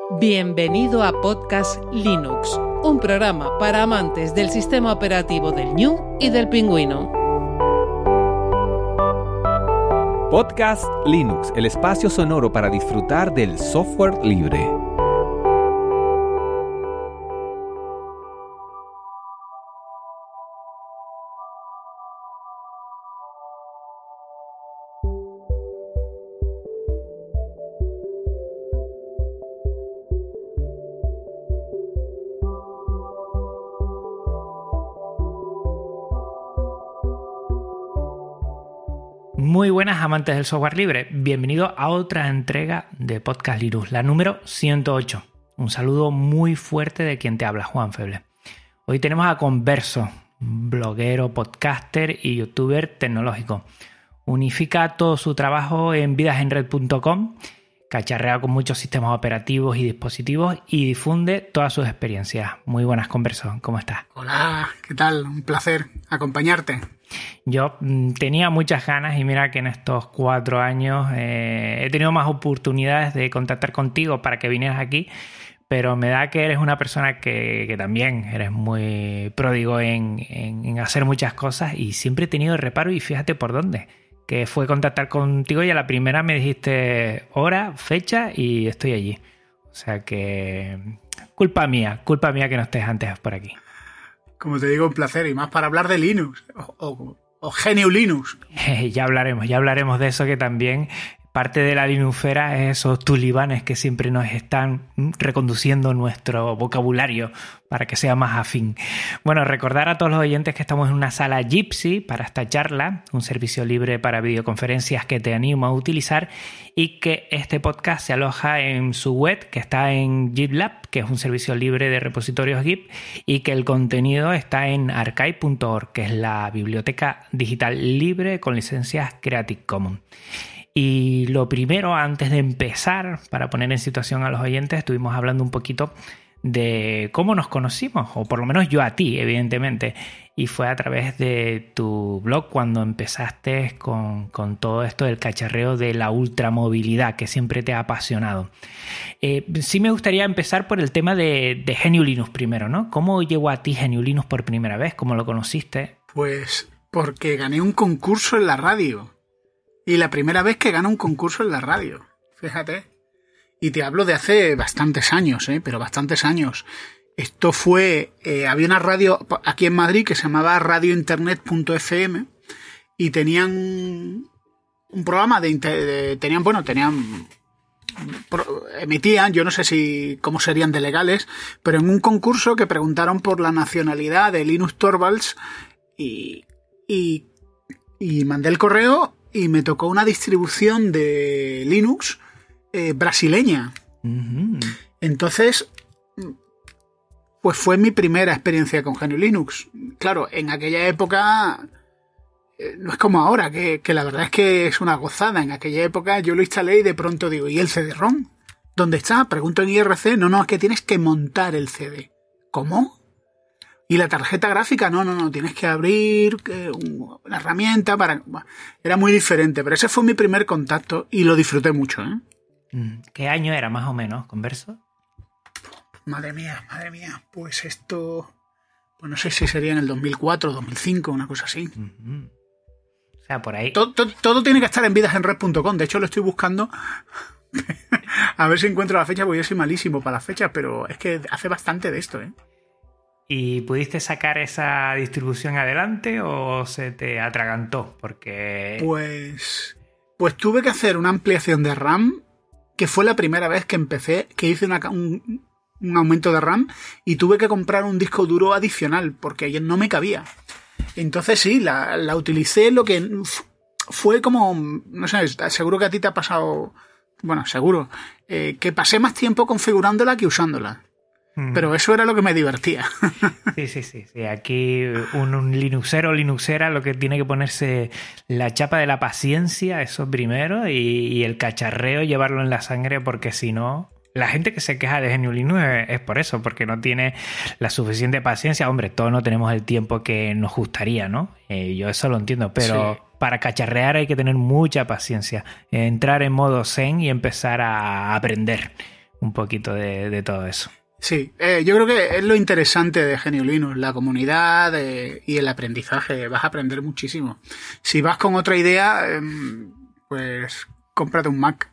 Bienvenido a Podcast Linux, un programa para amantes del sistema operativo del Gnu y del Pingüino. Podcast Linux, el espacio sonoro para disfrutar del software libre. Muy buenas amantes del software libre, bienvenido a otra entrega de Podcast Linux, la número 108. Un saludo muy fuerte de quien te habla, Juan Feble. Hoy tenemos a Converso, bloguero, podcaster y youtuber tecnológico. Unifica todo su trabajo en vidasenred.com, cacharrea con muchos sistemas operativos y dispositivos y difunde todas sus experiencias. Muy buenas, Converso, ¿cómo estás? Hola, ¿qué tal? Un placer acompañarte. Yo tenía muchas ganas y mira que en estos 4 años he tenido más oportunidades de contactar contigo para que vinieras aquí, pero me da que eres una persona que también eres muy pródigo en hacer muchas cosas y siempre he tenido reparo y fíjate por dónde, que fue contactar contigo y a la primera me dijiste hora, fecha y estoy allí. O sea que culpa mía que no estés antes por aquí. Como te digo, un placer, y más para hablar de Linux o GNU Linux. Ya hablaremos de eso, que también parte de la Linuxera es esos tulibanes que siempre nos están reconduciendo nuestro vocabulario para que sea más afín. Bueno, recordar a todos los oyentes que estamos en una sala Jitsi para esta charla, un servicio libre para videoconferencias que te animo a utilizar, y que este podcast se aloja en su web, que está en GitLab, que es un servicio libre de repositorios Git, y que el contenido está en archive.org, que es la biblioteca digital libre con licencias Creative Commons. Y lo primero, antes de empezar, para poner en situación a los oyentes, estuvimos hablando un poquito de cómo nos conocimos, o por lo menos yo a ti, evidentemente, y fue a través de tu blog cuando empezaste con todo esto del cacharreo de la ultramovilidad, que siempre te ha apasionado. Sí me gustaría empezar por el tema de GNU Linux primero, ¿no? ¿Cómo llegó a ti GNU Linux por primera vez? ¿Cómo lo conociste? Pues porque gané un concurso en la radio. Y la primera vez que gano un concurso en la radio, fíjate. Y te hablo de hace bastantes años, pero bastantes años. Esto fue, había una radio aquí en Madrid que se llamaba radiointernet.fm y tenían un programa emitían, yo no sé cómo serían de legales, pero en un concurso que preguntaron por la nacionalidad de Linus Torvalds y mandé el correo. Y me tocó una distribución de Linux brasileña. Uh-huh. Entonces, pues fue mi primera experiencia con GNU Linux. Claro, en aquella época no es como ahora, que la verdad es que es una gozada. En aquella época yo lo instalé y de pronto digo, ¿y el CD-ROM? ¿Dónde está? Pregunto en IRC. No, es que tienes que montar el CD. ¿Cómo? ¿Y la tarjeta gráfica? No, tienes que abrir una herramienta para... Bueno, era muy diferente, pero ese fue mi primer contacto y lo disfruté mucho, ¿eh? ¿Qué año era más o menos, Converso? Madre mía, pues esto... Pues no sé si sería en el 2004, 2005, una cosa así. Uh-huh. O sea, por ahí... Todo tiene que estar en vidasenred.com, de hecho lo estoy buscando... A ver si encuentro la fecha, porque yo soy malísimo para las fechas, pero es que hace bastante de esto, ¿eh? ¿Y pudiste sacar esa distribución adelante o se te atragantó? Porque... Pues tuve que hacer una ampliación de RAM, que fue la primera vez que hice un aumento de RAM, y tuve que comprar un disco duro adicional, porque ayer no me cabía. Entonces sí, la utilicé, lo que fue como... No sé, seguro que a ti te ha pasado... Bueno, seguro. Que pasé más tiempo configurándola que usándola. Pero eso era lo que me divertía. Sí. Aquí un Linuxera lo que tiene que ponerse la chapa de la paciencia, eso primero, y el cacharreo llevarlo en la sangre, porque si no... La gente que se queja de GNU Linux es por eso, porque no tiene la suficiente paciencia. Hombre, todos no tenemos el tiempo que nos gustaría, ¿no? Yo eso lo entiendo, pero... Sí. Para cacharrear hay que tener mucha paciencia, entrar en modo zen y empezar a aprender. un poquito de todo eso. Sí, yo creo que es lo interesante de GNU Linux, la comunidad y el aprendizaje. Vas a aprender muchísimo. Si vas con otra idea, pues cómprate un Mac.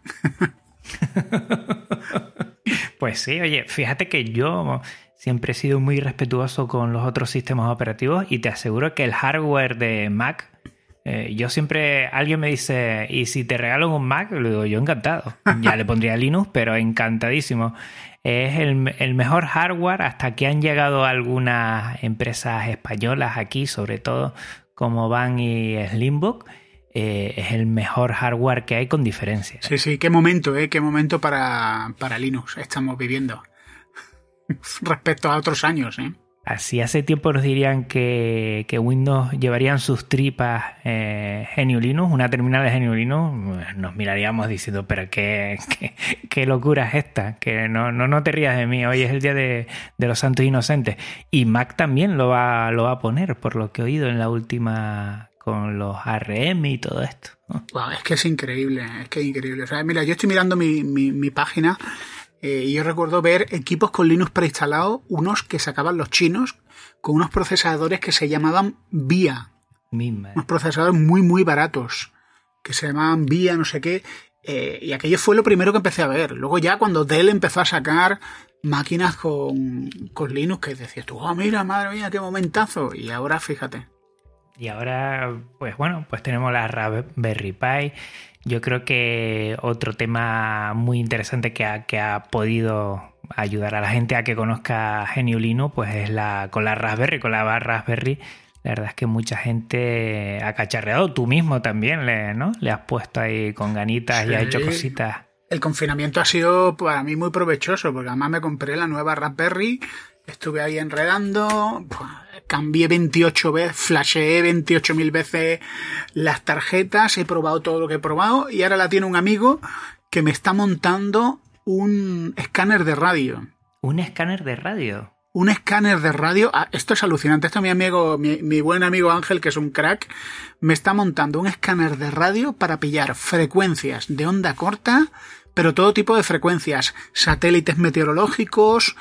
Pues sí, oye, fíjate que yo siempre he sido muy respetuoso con los otros sistemas operativos y te aseguro que el hardware de Mac, yo siempre, alguien me dice, ¿y si te regalo un Mac? Le digo, yo encantado. Ya le pondría Linux, pero encantadísimo. Es el mejor hardware hasta que han llegado algunas empresas españolas aquí, sobre todo como Van y Slimbook. Es el mejor hardware que hay con diferencia. Sí, qué momento para Linux estamos viviendo respecto a otros años, ¿eh? Así hace tiempo nos dirían que Windows llevarían sus tripas GNU Linux, una terminal de GNU Linux, nos miraríamos diciendo, pero qué locura es esta, que no te rías de mí, hoy es el día de los santos inocentes. Y Mac también lo va a poner, por lo que he oído en la última con los ARM y todo esto, ¿no? Wow, es que es increíble. O sea, mira, yo estoy mirando mi página y yo recuerdo ver equipos con Linux preinstalados, unos que sacaban los chinos con unos procesadores que se llamaban VIA. Unos procesadores muy, muy baratos que se llamaban VIA, no sé qué. Y aquello fue lo primero que empecé a ver. Luego ya cuando Dell empezó a sacar máquinas con Linux, que decías tú, oh, mira, madre mía, qué momentazo. Y ahora, fíjate. Y ahora, pues tenemos la Raspberry Pi. Yo creo que otro tema muy interesante que ha podido ayudar a la gente a que conozca GNU Linux, pues es con la Raspberry. La verdad es que mucha gente ha cacharreado. Tú mismo también le has puesto ahí con ganitas, sí, y has hecho cositas. El confinamiento ha sido para mí muy provechoso, porque además me compré la nueva Raspberry, estuve ahí enredando, cambié 28 veces, flasheé 28.000 veces las tarjetas, he probado todo lo que he probado y ahora la tiene un amigo que me está montando un escáner de radio. ¿Un escáner de radio? Un escáner de radio. Esto es alucinante. Esto mi buen amigo Ángel, que es un crack, me está montando un escáner de radio para pillar frecuencias de onda corta, pero todo tipo de frecuencias, satélites meteorológicos,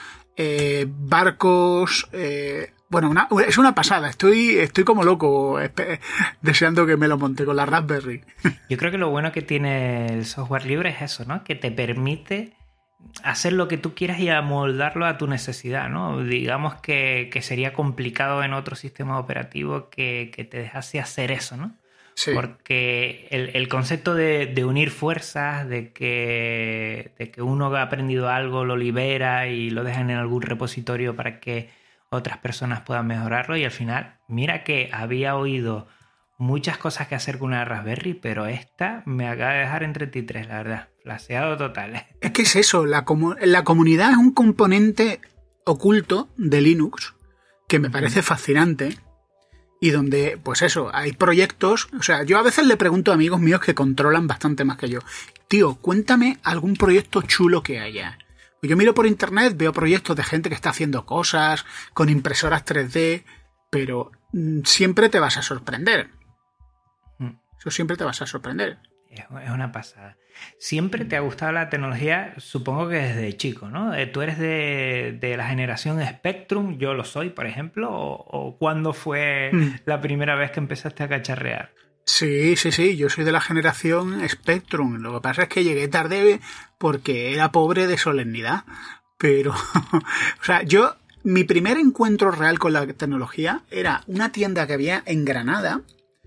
barcos, bueno, es una pasada. Estoy como loco deseando que me lo monte con la Raspberry. Yo creo que lo bueno que tiene el software libre es eso, ¿no? Que te permite hacer lo que tú quieras y amoldarlo a tu necesidad, ¿no? Digamos que sería complicado en otro sistema operativo que te dejase hacer eso, ¿no? Sí. Porque el concepto de unir fuerzas, de que uno ha aprendido algo, lo libera y lo deja en algún repositorio para que otras personas puedan mejorarlo, y al final, mira que había oído muchas cosas que hacer con una Raspberry, pero esta me acaba de dejar en 33, la verdad. Flaseado total. Es que es eso, la comunidad es un componente oculto de Linux que me parece fascinante y donde, pues eso, hay proyectos. O sea, yo a veces le pregunto a amigos míos que controlan bastante más que yo, tío, cuéntame algún proyecto chulo que haya. Yo miro por internet, veo proyectos de gente que está haciendo cosas con impresoras 3D, pero siempre te vas a sorprender. Eso siempre te vas a sorprender. Es una pasada. ¿Siempre te ha gustado la tecnología? Supongo que desde chico, ¿no? ¿Tú eres de la generación Spectrum? Yo lo soy, por ejemplo. ¿O cuándo fue la primera vez que empezaste a cacharrear? Sí. Yo soy de la generación Spectrum. Lo que pasa es que llegué tarde porque era pobre de solemnidad. Pero, o sea, mi primer encuentro real con la tecnología era una tienda que había en Granada,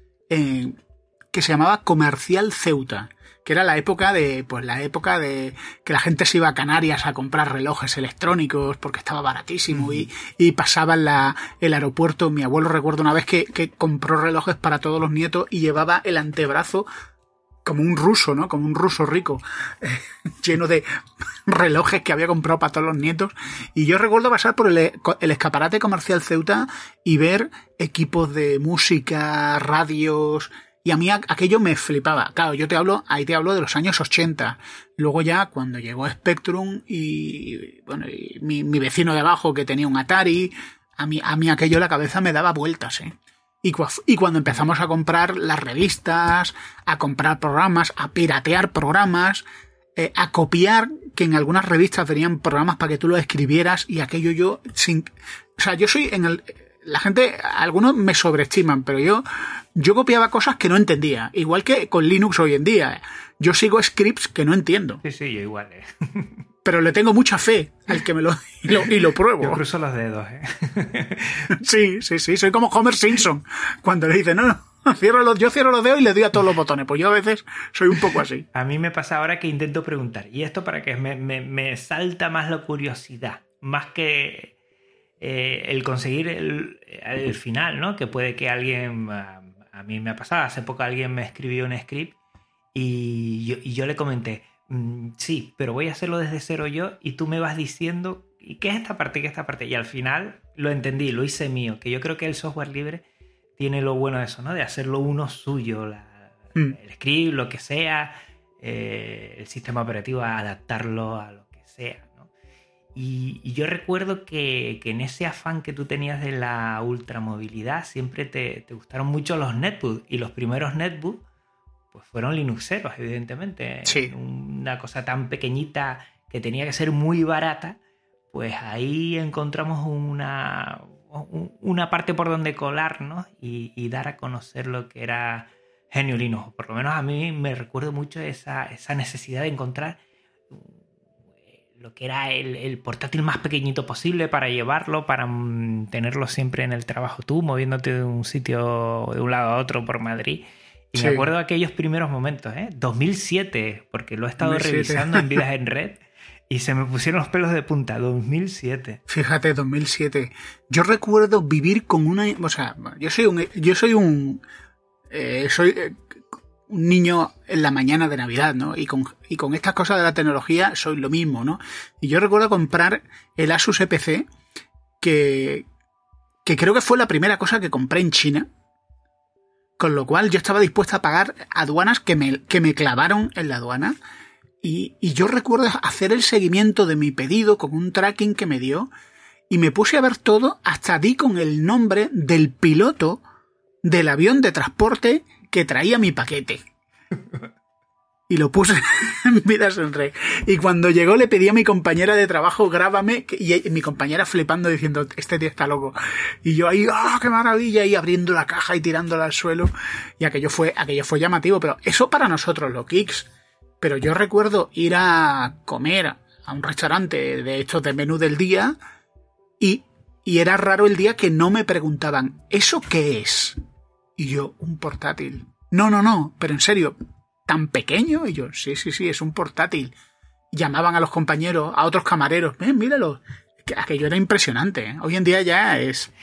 que se llamaba Comercial Ceuta, que era la época de que la gente se iba a Canarias a comprar relojes electrónicos porque estaba baratísimo y pasaba el aeropuerto. Mi abuelo, recuerdo una vez que compró relojes para todos los nietos y llevaba el antebrazo como un ruso, ¿no? Como un ruso rico, lleno de relojes que había comprado para todos los nietos. Y yo recuerdo pasar por el escaparate Comercial Ceuta y ver equipos de música, radios. Y a mí aquello me flipaba. Claro, ahí te hablo de los años 80. Luego ya cuando llegó Spectrum y mi vecino de abajo que tenía un Atari, a mí aquello la cabeza me daba vueltas, ¿eh? Y cuando empezamos a comprar las revistas, a comprar programas, a piratear programas, a copiar, que en algunas revistas venían programas para que tú lo escribieras, y aquello yo yo soy la gente, algunos me sobreestiman, pero yo copiaba cosas que no entendía, igual que con Linux hoy en día. Yo sigo scripts que no entiendo. Sí, yo igual. Pero le tengo mucha fe al que me lo y lo pruebo. Yo cruzo los dedos. Sí, soy como Homer Simpson cuando le dice, no, yo cierro los dedos y le doy a todos los botones. Pues yo a veces soy un poco así. A mí me pasa ahora que intento preguntar, ¿y esto para qué? Me salta más la curiosidad, más que el conseguir el final, ¿no? Que puede que alguien, a mí me ha pasado, hace poco alguien me escribió un script y yo le comenté, sí, pero voy a hacerlo desde cero yo, y tú me vas diciendo, ¿y qué es esta parte? ¿Qué es esta parte? Y al final lo entendí, lo hice mío, que yo creo que el software libre tiene lo bueno de eso, ¿no? De hacerlo uno suyo, el script, lo que sea, el sistema operativo, adaptarlo a lo que sea, ¿no? Y yo recuerdo que en ese afán que tú tenías de la ultramovilidad siempre te gustaron mucho los netbooks, y los primeros netbooks pues fueron linuxeros, evidentemente. Sí. Una cosa tan pequeñita que tenía que ser muy barata, pues ahí encontramos una parte por donde colarnos y dar a conocer lo que era GNU Linux. Por lo menos a mí me recuerdo mucho esa necesidad de encontrar lo que era el portátil más pequeñito posible para llevarlo, para tenerlo siempre en el trabajo tú, moviéndote de un sitio de un lado a otro por Madrid. Y sí, me acuerdo de aquellos primeros momentos, 2007, porque lo he estado 2007. Revisando en Vidas en Red y se me pusieron los pelos de punta. 2007. Fíjate, 2007. Yo recuerdo vivir con una... O sea, yo soy un niño en la mañana de Navidad, ¿no? Y con estas cosas de la tecnología soy lo mismo, ¿no? Y yo recuerdo comprar el Asus EPC, que creo que fue la primera cosa que compré en China. Con lo cual yo estaba dispuesto a pagar aduanas que me clavaron en la aduana. Y yo recuerdo hacer el seguimiento de mi pedido con un tracking que me dio. Y me puse a ver todo, hasta di con el nombre del piloto del avión de transporte que traía mi paquete. Y lo puse en Vidas en Red. Y cuando llegó le pedí a mi compañera de trabajo, grábame, y mi compañera flipando diciendo, este tío está loco. Y yo ahí, ¡ah, qué maravilla! Y abriendo la caja y tirándola al suelo. Y aquello fue llamativo, pero eso para nosotros, los geeks. Pero yo recuerdo ir a comer a un restaurante de estos de menú del día y era raro el día que no me preguntaban, ¿eso qué es? Y yo, un portátil. No, pero en serio, ¿tan pequeño? Y yo, sí, es un portátil. Llamaban a los compañeros, a otros camareros, míralo. Aquello era impresionante, ¿eh? Hoy en día ya es...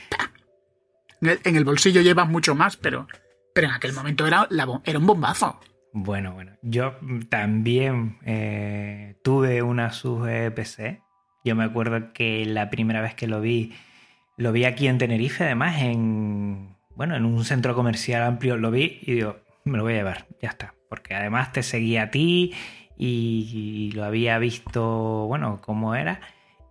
En el bolsillo llevas mucho más, pero en aquel momento era un bombazo. Bueno, yo también tuve una Asus PC. Yo me acuerdo que la primera vez que lo vi aquí en Tenerife, además, en un centro comercial amplio, lo vi y digo, me lo voy a llevar, ya está. Porque además te seguía a ti y lo había visto, cómo era.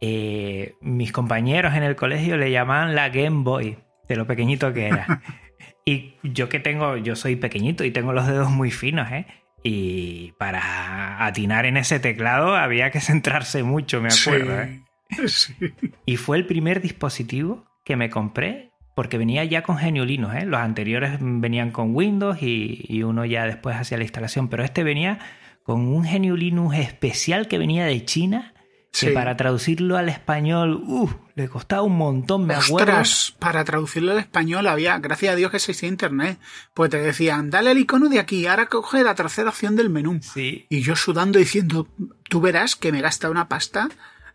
Mis compañeros en el colegio le llamaban la Game Boy, de lo pequeñito que era. Y yo soy pequeñito y tengo los dedos muy finos, y para atinar en ese teclado había que centrarse mucho, me acuerdo. Sí. Y fue el primer dispositivo que me compré, porque venía ya con GNU Linux, Los anteriores venían con Windows y uno ya después hacía la instalación, pero este venía con un GNU Linux especial que venía de China, que para traducirlo al español, le costaba un montón, me acuerdo. Ostras, para traducirlo al español había, gracias a Dios que existía internet, pues te decían, dale al icono de aquí, ahora coge la tercera opción del menú. Sí. Y yo sudando diciendo, tú verás que me gasta una pasta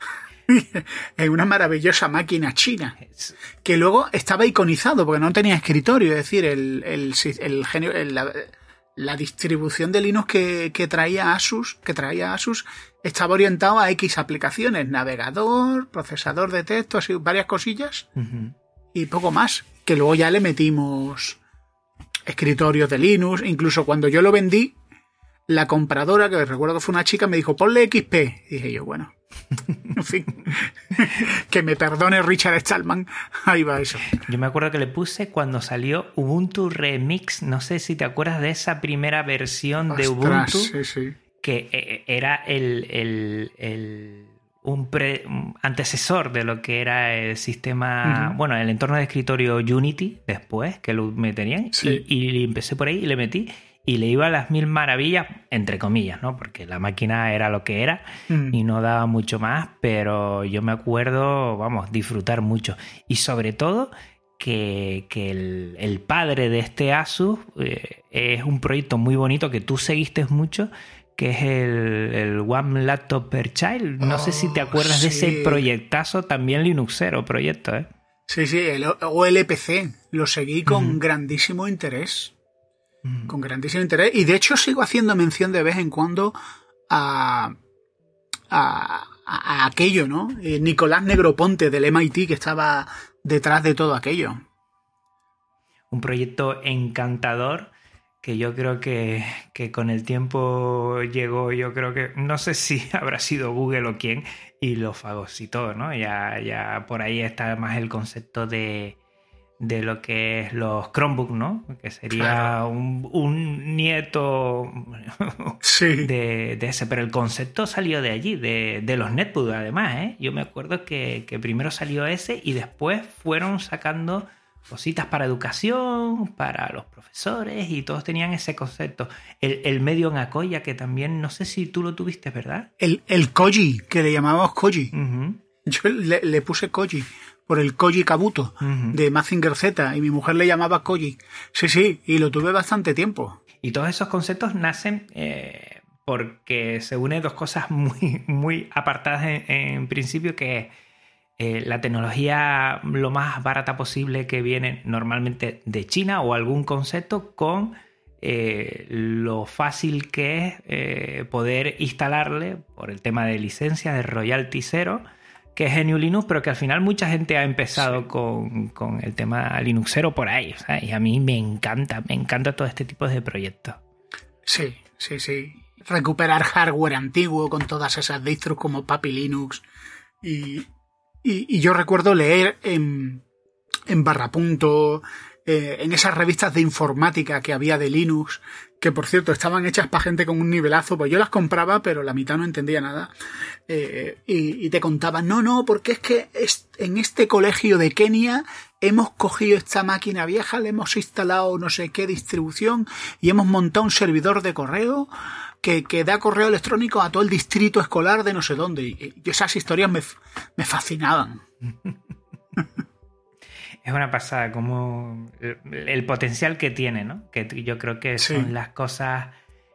en una maravillosa máquina china, que luego estaba iconizado porque no tenía escritorio, es decir, la distribución de Linux que traía Asus estaba orientado a X aplicaciones, navegador, procesador de texto, así varias cosillas, y poco más, que luego ya le metimos escritorios de Linux. Incluso cuando yo lo vendí, la compradora, que recuerdo que fue una chica, me dijo, ponle XP, y dije yo, bueno, en fin, que me perdone Richard Stallman, ahí va eso. Yo me acuerdo que le puse cuando salió Ubuntu Remix, no sé si te acuerdas de esa primera versión de Ubuntu, sí. que era un antecesor de lo que era el sistema, bueno, el entorno de escritorio Unity después, que lo meterían, y empecé por ahí y le metí y le iba a las mil maravillas, entre comillas, ¿no? Porque la máquina era lo que era y no daba mucho más, pero yo me acuerdo, vamos, disfrutar mucho. Y sobre todo que el padre de este Asus es un proyecto muy bonito que tú seguiste mucho, que es el One Laptop Per Child. No sé si te acuerdas de ese proyectazo, también Linuxero proyecto, ¿eh? Sí, el OLPC. Lo seguí con grandísimo interés. Con grandísimo interés. Y de hecho sigo haciendo mención de vez en cuando a aquello, ¿no? Nicolás Negroponte del MIT, que estaba detrás de todo aquello. Un proyecto encantador, que yo creo que con el tiempo llegó, yo creo que, no sé si habrá sido Google o quién, y lo fagocitó, ¿no? Ya por ahí está más el concepto de lo que es los Chromebook, ¿no? Que sería un nieto de ese. Pero el concepto salió de allí, de los netbook, además, ¿eh? Yo me acuerdo que primero salió ese y después fueron sacando cositas para educación, para los profesores, y todos tenían ese concepto. El medio en Acoya, que también, no sé si tú lo tuviste, ¿verdad? El Koji, que le llamábamos Koji. Yo le puse Koji por el Koji Kabuto de Mazinger Z, y mi mujer le llamaba Koji. Sí, y lo tuve bastante tiempo. Y todos esos conceptos nacen porque se unen dos cosas muy, muy apartadas en principio, que es la tecnología lo más barata posible, que viene normalmente de China, o algún concepto, con lo fácil que es poder instalarle por el tema de licencia, de royalty cero, que es GNU Linux, pero que al final mucha gente ha empezado con el tema Linuxero por ahí, ¿sabes? Y a mí me encanta todo este tipo de proyectos. Sí. Recuperar hardware antiguo con todas esas distros como Papi Linux. Y yo recuerdo leer en Barrapunto, en esas revistas de informática que había de Linux, que por cierto estaban hechas para gente con un nivelazo, pues yo las compraba, pero la mitad no entendía nada. Y te contaban, no, porque es que en este colegio de Kenia hemos cogido esta máquina vieja, le hemos instalado no sé qué distribución y hemos montado un servidor de correo que da correo electrónico a todo el distrito escolar de no sé dónde. Y esas historias me fascinaban. Es una pasada como el potencial que tiene, ¿no? Que yo creo que son las cosas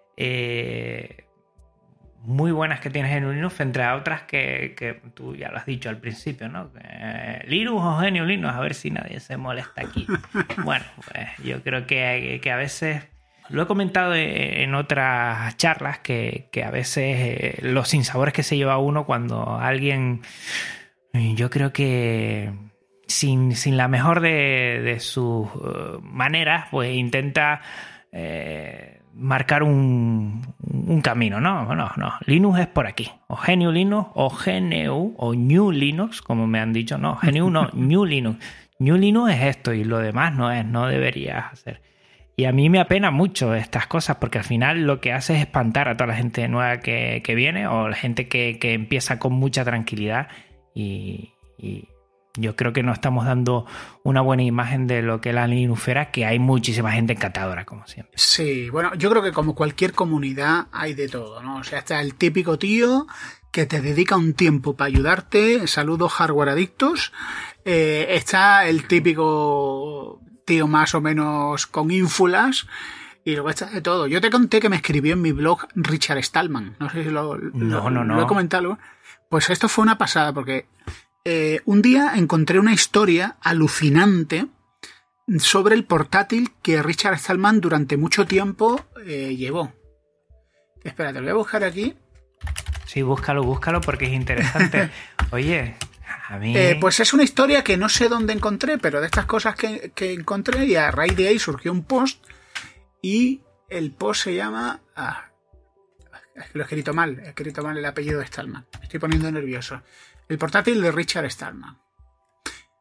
muy buenas que tienes en Linux, entre otras que tú ya lo has dicho al principio, ¿no? Linux o GNU Linux, a ver si nadie se molesta aquí. Bueno, pues yo creo que a veces, lo he comentado en otras charlas, que a veces los sinsabores que se lleva uno cuando alguien, yo creo que sin la mejor de sus maneras, pues intenta marcar un camino, ¿no? Linux es por aquí, o GNU Linux, o GNU, o New Linux, como me han dicho, no, GNU no, New Linux. New Linux es esto y lo demás no deberías hacer. Y a mí me apena mucho estas cosas, porque al final lo que hace es espantar a toda la gente nueva que viene, o la gente que empieza con mucha tranquilidad, y yo creo que no estamos dando una buena imagen de lo que es la Linuxera, que hay muchísima gente encantadora, como siempre. Sí, bueno, yo creo que como cualquier comunidad hay de todo, ¿no? O sea, está el típico tío que te dedica un tiempo para ayudarte, saludos hardware adictos, está el típico tío más o menos con ínfulas, y luego está de todo. Yo te conté que me escribió en mi blog Richard Stallman, no sé si lo he comentado. Pues esto fue una pasada, porque un día encontré una historia alucinante sobre el portátil que Richard Stallman durante mucho tiempo llevó. Espera, te lo voy a buscar aquí. Sí, búscalo porque es interesante. Oye, a mí... pues es una historia que no sé dónde encontré, pero de estas cosas que encontré, y a raíz de ahí surgió un post, y el post se llama... lo he escrito mal el apellido de Stallman. Me estoy poniendo nervioso. El portátil de Richard Stallman.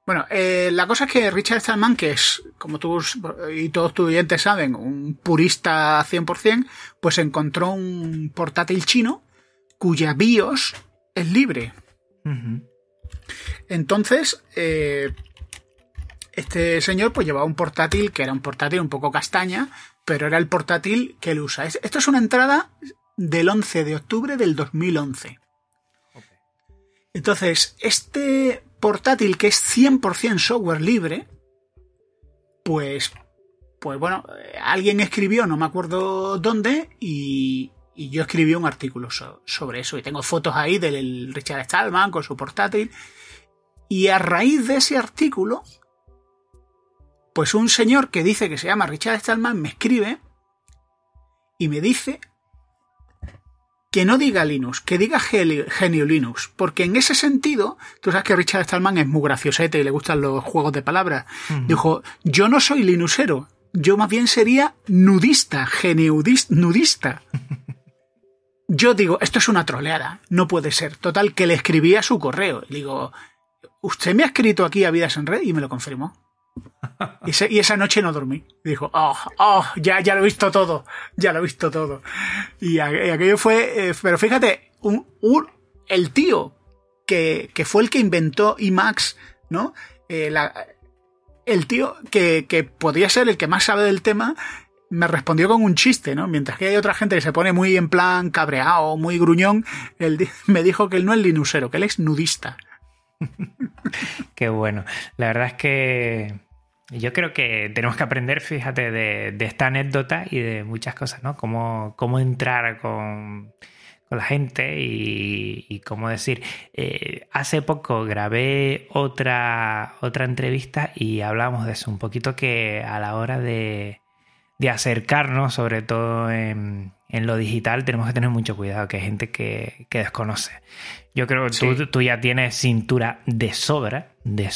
Bueno, la cosa es que Richard Stallman, que es, como tú y todos tus oyentes saben, un purista 100%, pues encontró un portátil chino cuya BIOS es libre. Uh-huh. Entonces, este señor pues llevaba un portátil que era un portátil un poco castaña, pero era el portátil que él usa. Esto es una entrada del 11 de octubre del 2011. Okay. Entonces, este portátil que es 100% software libre, pues bueno, alguien escribió, no me acuerdo dónde, y yo escribí un artículo sobre eso. Y tengo fotos ahí del Richard Stallman con su portátil. Y a raíz de ese artículo, pues un señor que dice que se llama Richard Stallman me escribe y me dice que no diga Linux, que diga GNU Linux, porque en ese sentido, tú sabes que Richard Stallman es muy graciosete y le gustan los juegos de palabras. Uh-huh. Dijo, yo no soy linuxero, yo más bien sería nudista, nudista. Yo digo, esto es una troleada, no puede ser. Total, que le escribí a su correo. Y digo, usted me ha escrito aquí a Vidas en Red, y me lo confirmó. Y esa noche no dormí. Dijo, ya lo he visto todo. Ya lo he visto todo. Y aquello fue... pero fíjate, el tío que fue el que inventó Emacs, ¿no? El tío que podría ser el que más sabe del tema, me respondió con un chiste, ¿no? Mientras que hay otra gente que se pone muy en plan cabreado, muy gruñón, él me dijo que él no es linuxero, que él es nudista. Qué bueno. La verdad es que yo creo que tenemos que aprender, fíjate, de esta anécdota y de muchas cosas, ¿no? Cómo entrar con la gente y cómo decir. Hace poco grabé otra entrevista y hablamos de eso un poquito, que a la hora de acercarnos, sobre todo en lo digital, tenemos que tener mucho cuidado, que hay gente que desconoce. Yo creo que sí. Tú ya tienes cintura de sobra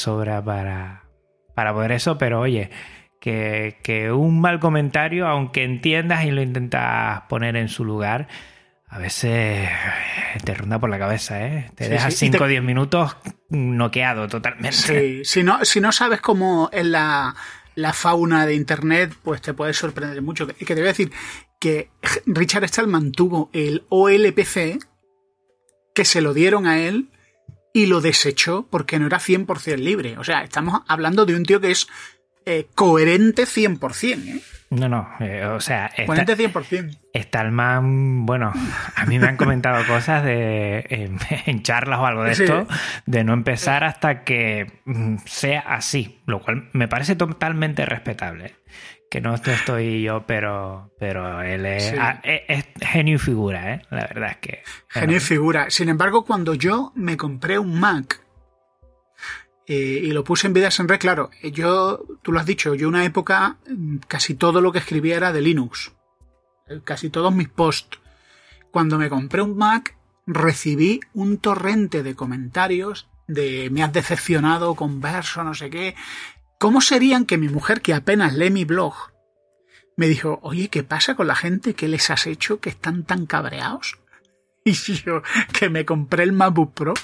para poder eso, pero oye, que un mal comentario, aunque entiendas y lo intentas poner en su lugar, a veces te ronda por la cabeza, ¿eh? Te dejas 5 o 10 minutos noqueado totalmente. Sí, si no sabes cómo es la fauna de Internet, pues te puede sorprender mucho. Y que te voy a decir que Richard Stallman tuvo el OLPC, que se lo dieron a él y lo desechó porque no era 100% libre. O sea, estamos hablando de un tío que es coherente 100%, ¿eh? No, o sea... Coherente 100%. Stallman, bueno, a mí me han comentado cosas en charlas o algo de esto, de no empezar hasta que sea así, lo cual me parece totalmente respetable. Que no estoy yo, pero él es genio y figura, ¿eh? La verdad es que... Genio y figura. Sin embargo, cuando yo me compré un Mac y lo puse en Vidas en Red, claro, tú lo has dicho, yo una época casi todo lo que escribía era de Linux. Casi todos mis posts. Cuando me compré un Mac, recibí un torrente de comentarios de me has decepcionado con Verso, no sé qué. ¿Cómo serían que mi mujer, que apenas lee mi blog, me dijo, oye, ¿qué pasa con la gente? ¿Qué les has hecho que están tan cabreados? Y yo, que me compré el MacBook Pro.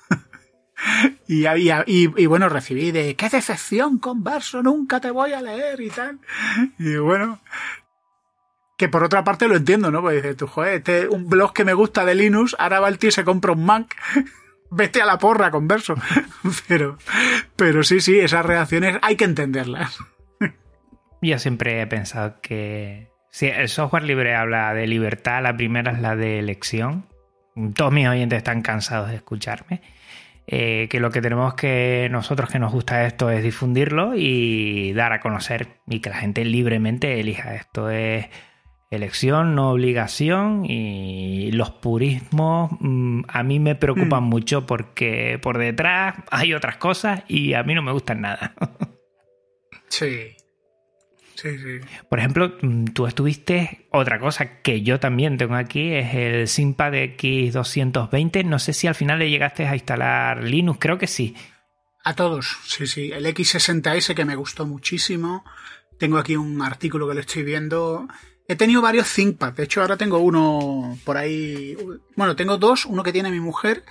y bueno, recibí de, qué decepción con Verso, nunca te voy a leer y tal. Y bueno, que por otra parte lo entiendo, ¿no? Pues dices tú, joder, un blog que me gusta de Linux, ahora va el tío y se compra un Mac. Vete a la porra con Verso. Pero sí, esas reacciones hay que entenderlas. Yo siempre he pensado que si el software libre habla de libertad, la primera es la de elección. Todos mis oyentes están cansados de escucharme. Que lo que tenemos que nosotros que nos gusta esto es difundirlo y dar a conocer y que la gente libremente elija. Esto es elección, no obligación, y los purismos a mí me preocupan mucho porque por detrás hay otras cosas y a mí no me gustan nada. Sí. Por ejemplo, tú estuviste, otra cosa que yo también tengo aquí es el ThinkPad X220. No sé si al final le llegaste a instalar Linux, creo que sí. A todos, sí. El X60S, que me gustó muchísimo. Tengo aquí un artículo que lo estoy viendo. He tenido varios ThinkPad. De hecho, ahora tengo uno por ahí. Bueno, tengo dos. Uno que tiene mi mujer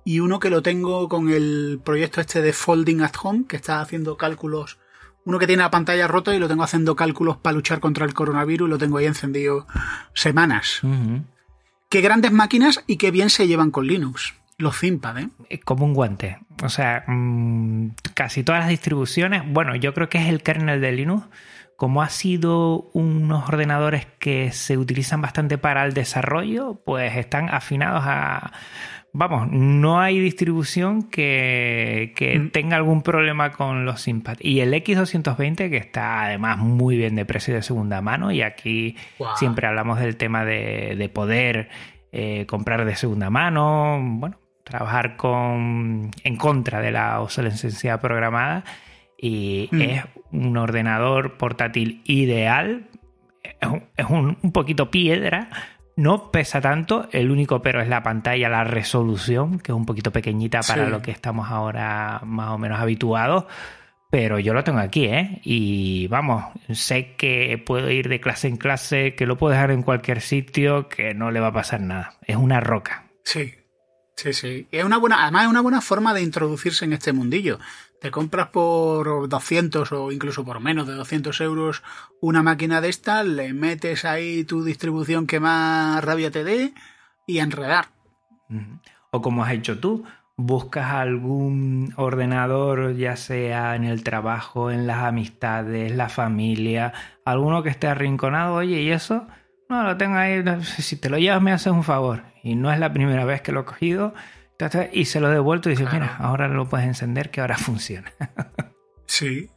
y uno que lo tengo con el proyecto este de Folding at Home, que está haciendo cálculos. Uno que tiene la pantalla rota y lo tengo haciendo cálculos para luchar contra el coronavirus y lo tengo ahí encendido semanas. Uh-huh. Qué grandes máquinas y qué bien se llevan con Linux. Los ThinkPad, ¿eh? Como un guante. O sea, casi todas las distribuciones, bueno, yo creo que es el kernel de Linux, como ha sido unos ordenadores que se utilizan bastante para el desarrollo, pues están afinados a... Vamos, no hay distribución que tenga algún problema con los ThinkPad. Y el X220, que está además muy bien de precio de segunda mano, y aquí siempre hablamos del tema de poder comprar de segunda mano, bueno, trabajar en contra de la obsolescencia programada, y es un ordenador portátil ideal. Es un poquito piedra, no pesa tanto, el único pero es la pantalla, la resolución, que es un poquito pequeñita para lo que estamos ahora más o menos habituados, pero yo lo tengo aquí, ¿eh? Y vamos, sé que puedo ir de clase en clase, que lo puedo dejar en cualquier sitio, que no le va a pasar nada. Es una roca. Sí. Sí. Y además es una buena forma de introducirse en este mundillo. Te compras por 200 o incluso por menos de 200 euros una máquina de esta, le metes ahí tu distribución que más rabia te dé y a enredar. O como has hecho tú, buscas algún ordenador, ya sea en el trabajo, en las amistades, la familia, alguno que esté arrinconado, oye, ¿y eso? No, lo tengo ahí, si te lo llevas me haces un favor. Y no es la primera vez que lo he cogido y se lo he devuelto y dices, claro, mira, ahora lo puedes encender, que ahora funciona. Sí.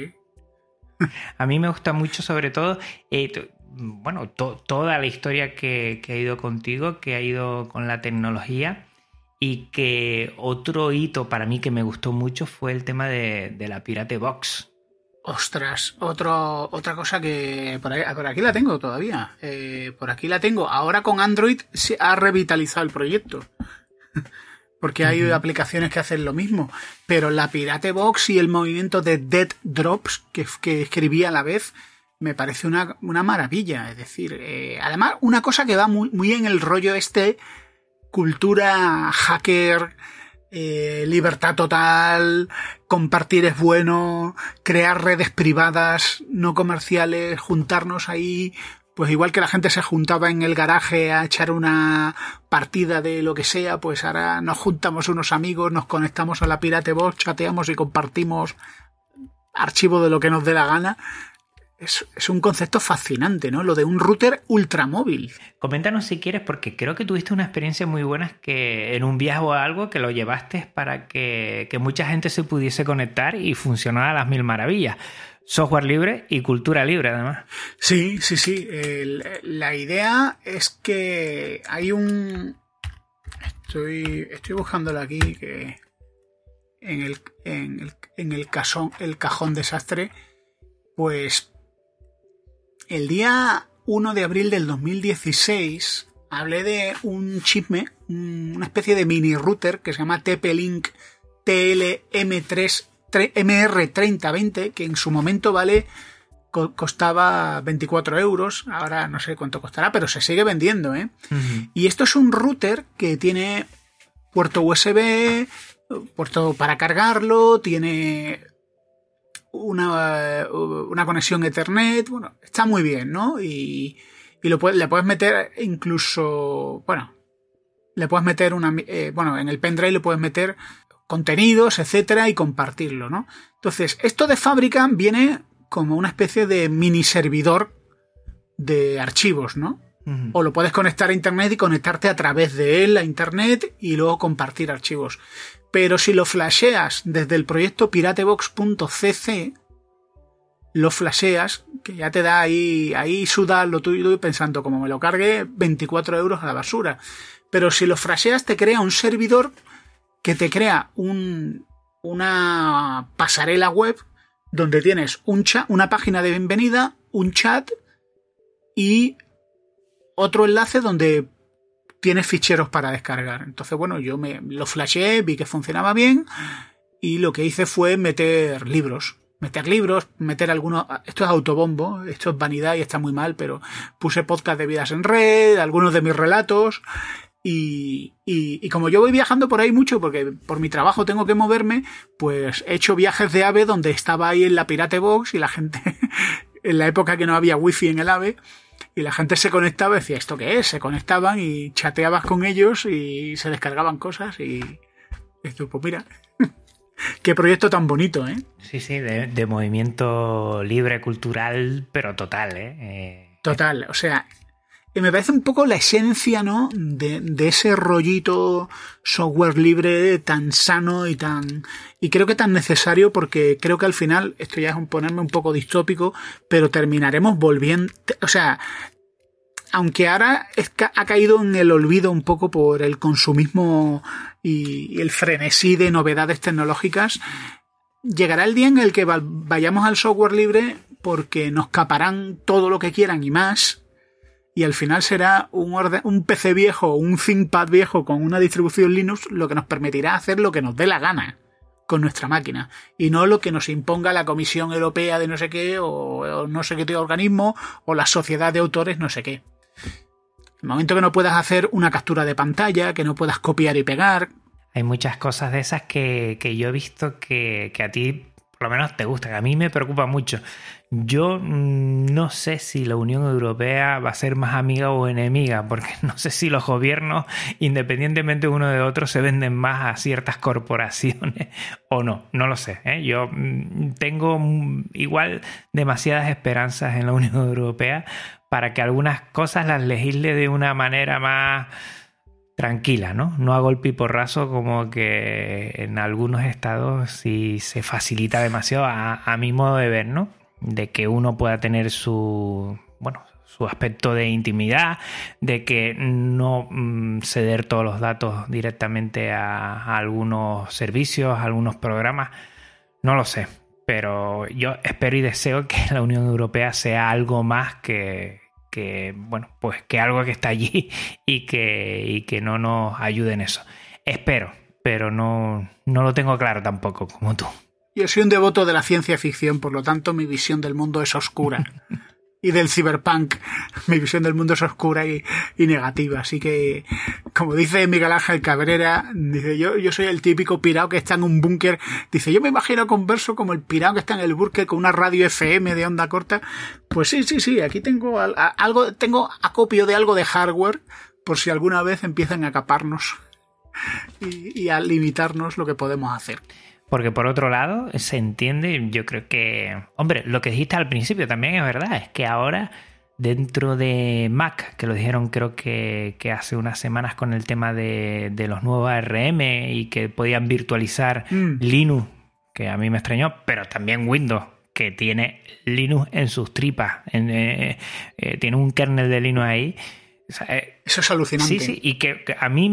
A mí me gusta mucho, sobre todo, toda la historia que ha ido contigo, que ha ido con la tecnología, y que otro hito para mí que me gustó mucho fue el tema de la Pirate Box. Ostras, otra cosa que por aquí la tengo todavía. Por aquí la tengo. Ahora con Android se ha revitalizado el proyecto. Porque hay aplicaciones que hacen lo mismo. Pero la Pirate Box y el movimiento de Dead Drops que escribía a la vez me parece una maravilla. Es decir, además una cosa que va muy, muy en el rollo cultura hacker, libertad total, compartir es bueno, crear redes privadas no comerciales, juntarnos ahí, pues igual que la gente se juntaba en el garaje a echar una partida de lo que sea, pues ahora nos juntamos unos amigos, nos conectamos a la Pirate Box, chateamos y compartimos archivos de lo que nos dé la gana. Es un concepto fascinante, ¿no? Lo de un router ultramóvil. Coméntanos si quieres, porque creo que tuviste una experiencia muy buena que en un viaje o algo que lo llevaste para que mucha gente se pudiese conectar y funcionara a las mil maravillas. Software libre y cultura libre, además. Sí. La idea es que hay un... Estoy buscándolo aquí, que en el cajón desastre, pues... El día 1 de abril del 2016 hablé de un chisme, una especie de mini router que se llama TP-Link TLM3020, que en su momento costaba 24 euros, ahora no sé cuánto costará, pero se sigue vendiendo, ¿eh? Uh-huh. Y esto es un router que tiene puerto USB, puerto para cargarlo, tiene... una conexión Ethernet, bueno, está muy bien, ¿no? Y le puedes meter incluso, le puedes meter en el pendrive le puedes meter contenidos, etcétera, y compartirlo, ¿no? Entonces, esto de fábrica viene como una especie de mini servidor de archivos, ¿no? Uh-huh. O lo puedes conectar a internet y conectarte a través de él a internet y luego compartir archivos. Pero si lo flasheas desde el proyecto piratebox.cc, lo flasheas, que ya te da ahí sudas lo tuyo pensando, como me lo cargue, 24 euros a la basura. Pero si lo flasheas, te crea un servidor que te crea una pasarela web donde tienes un chat, una página de bienvenida, un chat y otro enlace donde tienes ficheros para descargar. Entonces, bueno, yo lo flasheé, vi que funcionaba bien y lo que hice fue meter libros, meter algunos... Esto es autobombo, esto es vanidad y está muy mal, pero puse podcast de Vidas en Red, algunos de mis relatos Y como yo voy viajando por ahí mucho, porque por mi trabajo tengo que moverme, pues he hecho viajes de AVE donde estaba ahí en la Pirate Box y la gente, en la época que no había wifi en el AVE, y la gente se conectaba y decía, ¿esto qué es? Se conectaban y chateabas con ellos y se descargaban cosas y esto, pues mira, qué proyecto tan bonito, ¿eh? Sí, de movimiento libre cultural, pero total, ¿eh? Total, o sea, me parece un poco la esencia, ¿no? De ese rollito software libre tan sano y creo que tan necesario, porque creo que al final, esto ya es ponerme un poco distópico, pero terminaremos volviendo, o sea, aunque ahora ha caído en el olvido un poco por el consumismo y el frenesí de novedades tecnológicas, llegará el día en el que vayamos al software libre porque nos caparán todo lo que quieran y más. Y al final será un PC viejo o un ThinkPad viejo con una distribución Linux lo que nos permitirá hacer lo que nos dé la gana con nuestra máquina. Y no lo que nos imponga la Comisión Europea de no sé qué o no sé qué organismo o la sociedad de autores no sé qué. El momento que no puedas hacer una captura de pantalla, que no puedas copiar y pegar. Hay muchas cosas de esas que yo he visto que a ti por lo menos te gustan. A mí me preocupa mucho. Yo no sé si la Unión Europea va a ser más amiga o enemiga, porque no sé si los gobiernos, independientemente uno de otro, se venden más a ciertas corporaciones o no. No lo sé, ¿eh? Yo tengo igual demasiadas esperanzas en la Unión Europea para que algunas cosas las legisle de una manera más tranquila, ¿no? No a golpe y porrazo, como que en algunos estados sí se facilita demasiado a mi modo de ver, ¿no? De que uno pueda tener su aspecto de intimidad, de que no ceder todos los datos directamente a algunos servicios, a algunos programas. No lo sé, pero yo espero y deseo que la Unión Europea sea algo más que algo que está allí y que no nos ayude en eso. Espero, pero no lo tengo claro tampoco, como tú. Yo soy un devoto de la ciencia ficción, por lo tanto mi visión del mundo es oscura. Y del cyberpunk, mi visión del mundo es oscura y negativa. Así que, como dice Miguel Ángel Cabrera, dice, yo soy el típico pirao que está en un búnker. Dice, yo me imagino converso como el pirao que está en el búnker con una radio FM de onda corta. Pues sí, aquí tengo tengo acopio de algo de hardware por si alguna vez empiezan a caparnos y a limitarnos lo que podemos hacer. Porque por otro lado, se entiende, yo creo que... Hombre, lo que dijiste al principio también es verdad, es que ahora dentro de Mac, que lo dijeron creo que hace unas semanas con el tema de los nuevos ARM y que podían virtualizar Linux, que a mí me extrañó, pero también Windows, que tiene Linux en sus tripas, tiene un kernel de Linux ahí. O sea, eso es alucinante. Sí, y que a mí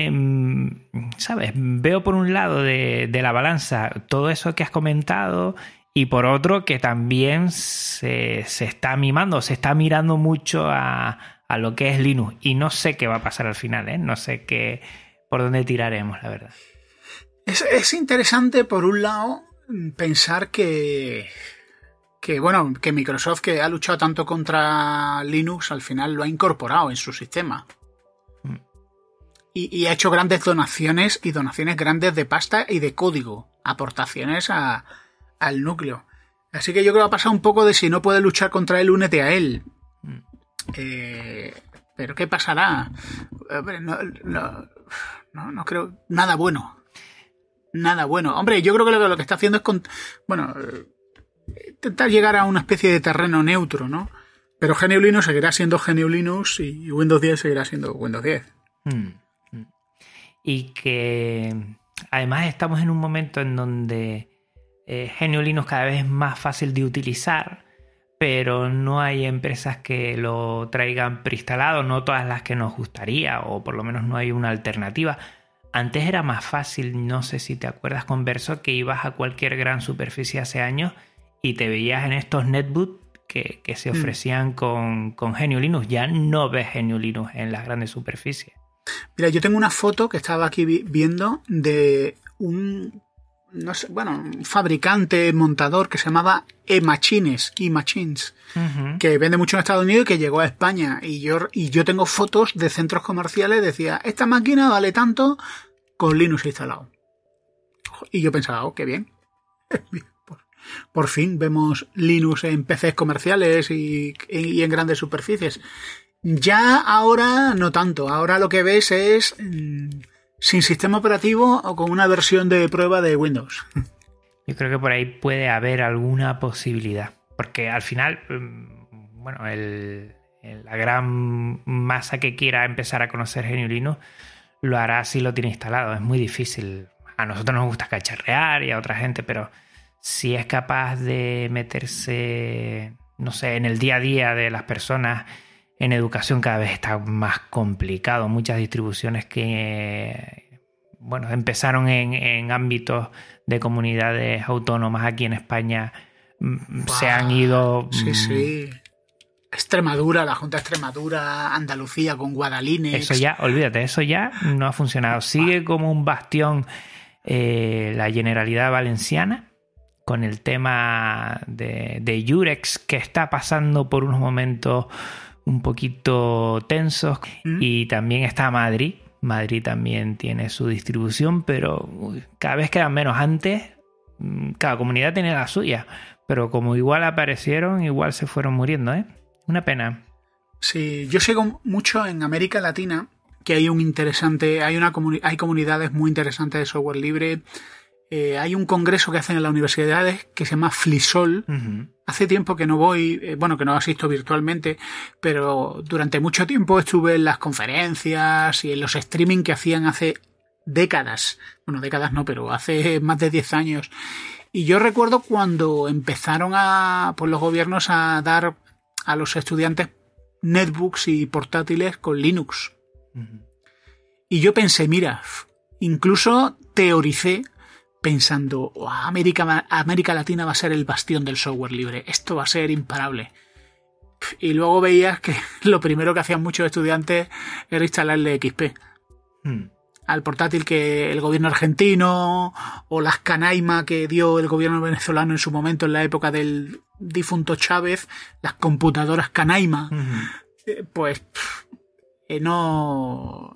¿sabes? Veo por un lado de la balanza todo eso que has comentado y por otro que también se está mimando, se está mirando mucho a lo que es Linux y no sé qué va a pasar al final, ¿eh? No sé por dónde tiraremos, la verdad. Es interesante, por un lado, pensar que Microsoft, que ha luchado tanto contra Linux, al final lo ha incorporado en su sistema. Y ha hecho grandes donaciones y donaciones grandes de pasta y de código, aportaciones al núcleo. Así que yo creo que ha pasado un poco de si no puedes luchar contra él, únete a él. Pero ¿qué pasará? No creo nada bueno. Nada bueno. Hombre, yo creo que lo que está haciendo es intentar llegar a una especie de terreno neutro, ¿no? Pero GNU Linux seguirá siendo GNU Linux y Windows 10 seguirá siendo Windows 10. Y que además estamos en un momento en donde GNU Linux cada vez es más fácil de utilizar, pero no hay empresas que lo traigan preinstalado, no todas las que nos gustaría, o por lo menos no hay una alternativa. Antes era más fácil, no sé si te acuerdas, Converso, que ibas a cualquier gran superficie hace años y te veías en estos netbook que se ofrecían con GNU Linux. Ya no ves GNU Linux en las grandes superficies. Mira, yo tengo una foto que estaba aquí viendo de no sé, bueno, un fabricante, montador que se llamaba eMachines, que vende mucho en Estados Unidos y que llegó a España. Y yo tengo fotos de centros comerciales, decía, esta máquina vale tanto con Linux instalado. Y yo pensaba, oh, qué bien. Por fin vemos Linux en PCs comerciales y en grandes superficies. Ya ahora no tanto. Ahora lo que ves es sin sistema operativo o con una versión de prueba de Windows. Yo creo que por ahí puede haber alguna posibilidad. Porque al final, bueno, la gran masa que quiera empezar a conocer GNU Linux lo hará si lo tiene instalado. Es muy difícil. A nosotros nos gusta cacharrear y a otra gente, pero si es capaz de meterse, no sé, en el día a día de las personas, en educación cada vez está más complicado. Muchas distribuciones que, bueno, empezaron en ámbitos de comunidades autónomas aquí en España, se han ido... Sí. Extremadura, la Junta de Extremadura, Andalucía con Guadalinux. Eso ya, olvídate, eso ya no ha funcionado. Sigue como un bastión la Generalidad Valenciana con el tema de Jurex, que está pasando por unos momentos un poquito tensos. Y también está Madrid. Madrid también tiene su distribución, pero cada vez quedan menos. Antes, cada comunidad tenía la suya, pero como igual aparecieron, igual se fueron muriendo, ¿eh? Una pena. Sí, yo sigo mucho en América Latina, que hay hay comunidades muy interesantes de software libre. Hay un congreso que hacen en las universidades que se llama FliSol. Hace tiempo que no voy, que no asisto virtualmente, pero durante mucho tiempo estuve en las conferencias y en los streaming que hacían hace décadas. Bueno, décadas no, pero hace más de 10 años. Y yo recuerdo cuando empezaron los gobiernos a dar a los estudiantes netbooks y portátiles con Linux. Y yo pensé, mira, incluso teoricé pensando, América Latina va a ser el bastión del software libre, esto va a ser imparable. Y luego veías que lo primero que hacían muchos estudiantes era instalarle XP al portátil que el gobierno argentino o las canaima que dio el gobierno venezolano en su momento en la época del difunto Chávez, las computadoras canaima, pues no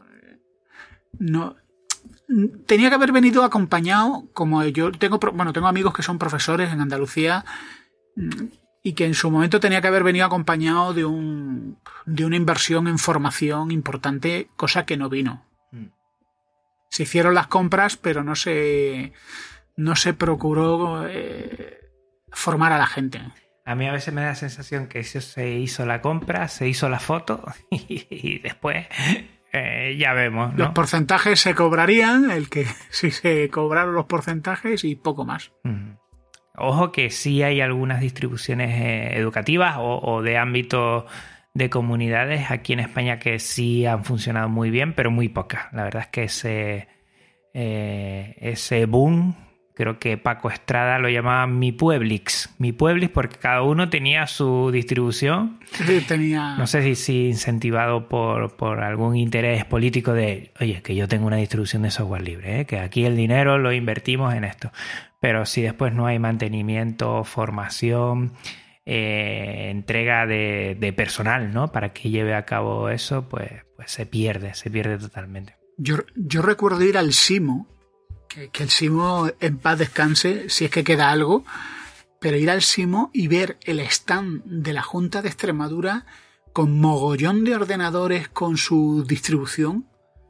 tenía que haber venido acompañado, como yo tengo amigos que son profesores en Andalucía y que en su momento tenía que haber venido acompañado de una inversión en formación importante, cosa que no vino. Se hicieron las compras, pero no se procuró formar a la gente. A mí a veces me da la sensación que se hizo la compra, se hizo la foto y después ya vemos, ¿no? Los porcentajes se cobrarían, si se cobraron los porcentajes y poco más. Ojo que sí hay algunas distribuciones educativas o de ámbito de comunidades aquí en España que sí han funcionado muy bien, pero muy pocas. La verdad es que ese boom, creo que Paco Estrada lo llamaba Mi Pueblix, porque cada uno tenía su distribución. Sí, tenía... No sé si incentivado por algún interés político de, oye, que yo tengo una distribución de software libre, que aquí el dinero lo invertimos en esto. Pero si después no hay mantenimiento, formación, entrega de personal, ¿no? Para que lleve a cabo eso, pues se pierde totalmente. Yo recuerdo ir al Simo, que el Simo en paz descanse, si es que queda algo, pero ir al Simo y ver el stand de la Junta de Extremadura con mogollón de ordenadores con su distribución,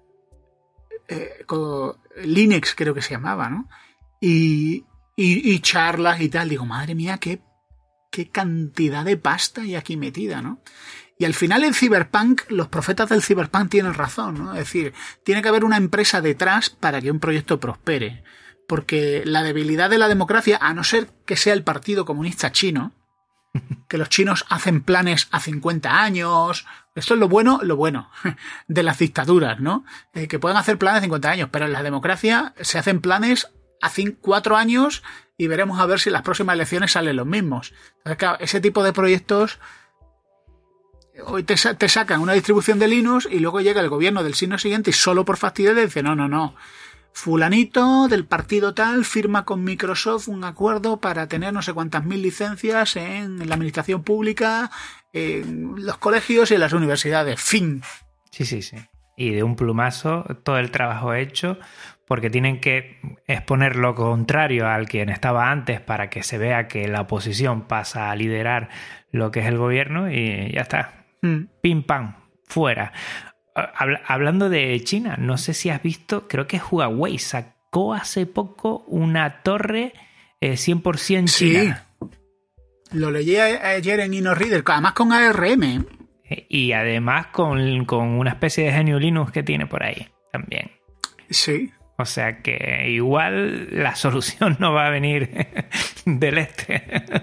con Linux creo que se llamaba, ¿no? Y charlas y tal. Digo, madre mía, qué cantidad de pasta hay aquí metida, ¿no? Y al final el Cyberpunk, los profetas del Cyberpunk tienen razón, ¿no? Es decir, tiene que haber una empresa detrás para que un proyecto prospere. Porque la debilidad de la democracia, a no ser que sea el Partido Comunista Chino, que los chinos hacen planes a 50 años, esto es lo bueno de las dictaduras, ¿no? Que pueden hacer planes a 50 años, pero en la democracia se hacen planes a 4 años y veremos a ver si en las próximas elecciones salen los mismos. Entonces, claro, ese tipo de proyectos hoy te sacan una distribución de Linux y luego llega el gobierno del signo siguiente y solo por fastidiar dice no, fulanito del partido tal firma con Microsoft un acuerdo para tener no sé cuántas mil licencias en la administración pública, en los colegios y en las universidades. Fin. Sí. Y de un plumazo todo el trabajo hecho, porque tienen que exponer lo contrario al quien estaba antes para que se vea que la oposición pasa a liderar lo que es el gobierno y ya está. Pim, pam, fuera. Hablando de China, no sé si has visto, creo que Huawei sacó hace poco una torre 100% china. Sí, lo leí ayer en InnoReader, además con ARM. Y además con una especie de GNU Linux que tiene por ahí también. Sí. O sea que igual la solución no va a venir del este.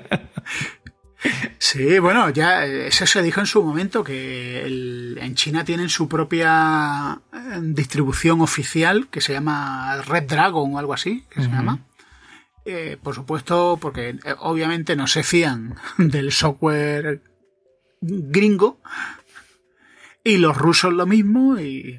Sí, bueno, ya eso se dijo en su momento, que en China tienen su propia distribución oficial que se llama Red Dragon o algo así, que se llama. Por supuesto, porque obviamente no se fían del software gringo, y los rusos lo mismo, y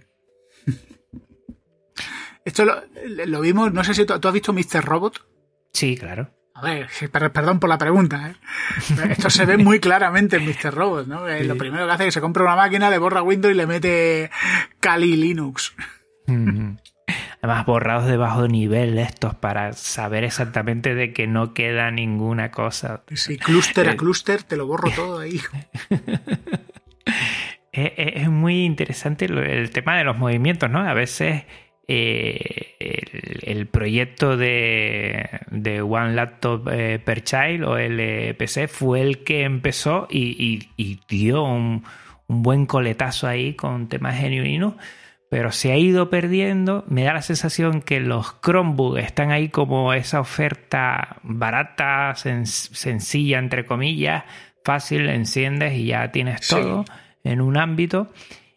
esto lo vimos, no sé si tú has visto Mr. Robot. Sí, claro. A ver, perdón por la pregunta, ¿eh? Esto se ve muy claramente en Mr. Robot, ¿no? Sí. Lo primero que hace es que se compra una máquina, le borra Windows y le mete Kali Linux. Además, borrados de bajo nivel estos para saber exactamente de que no queda ninguna cosa. Sí, clúster a clúster, te lo borro todo ahí. Es muy interesante el tema de los movimientos, ¿no? A veces el proyecto de One Laptop Per Child o el PC fue el que empezó y dio un buen coletazo ahí con temas genuinos, pero se ha ido perdiendo. Me da la sensación que los Chromebook están ahí como esa oferta barata, sencilla, entre comillas, fácil, enciendes y ya tienes todo en un ámbito.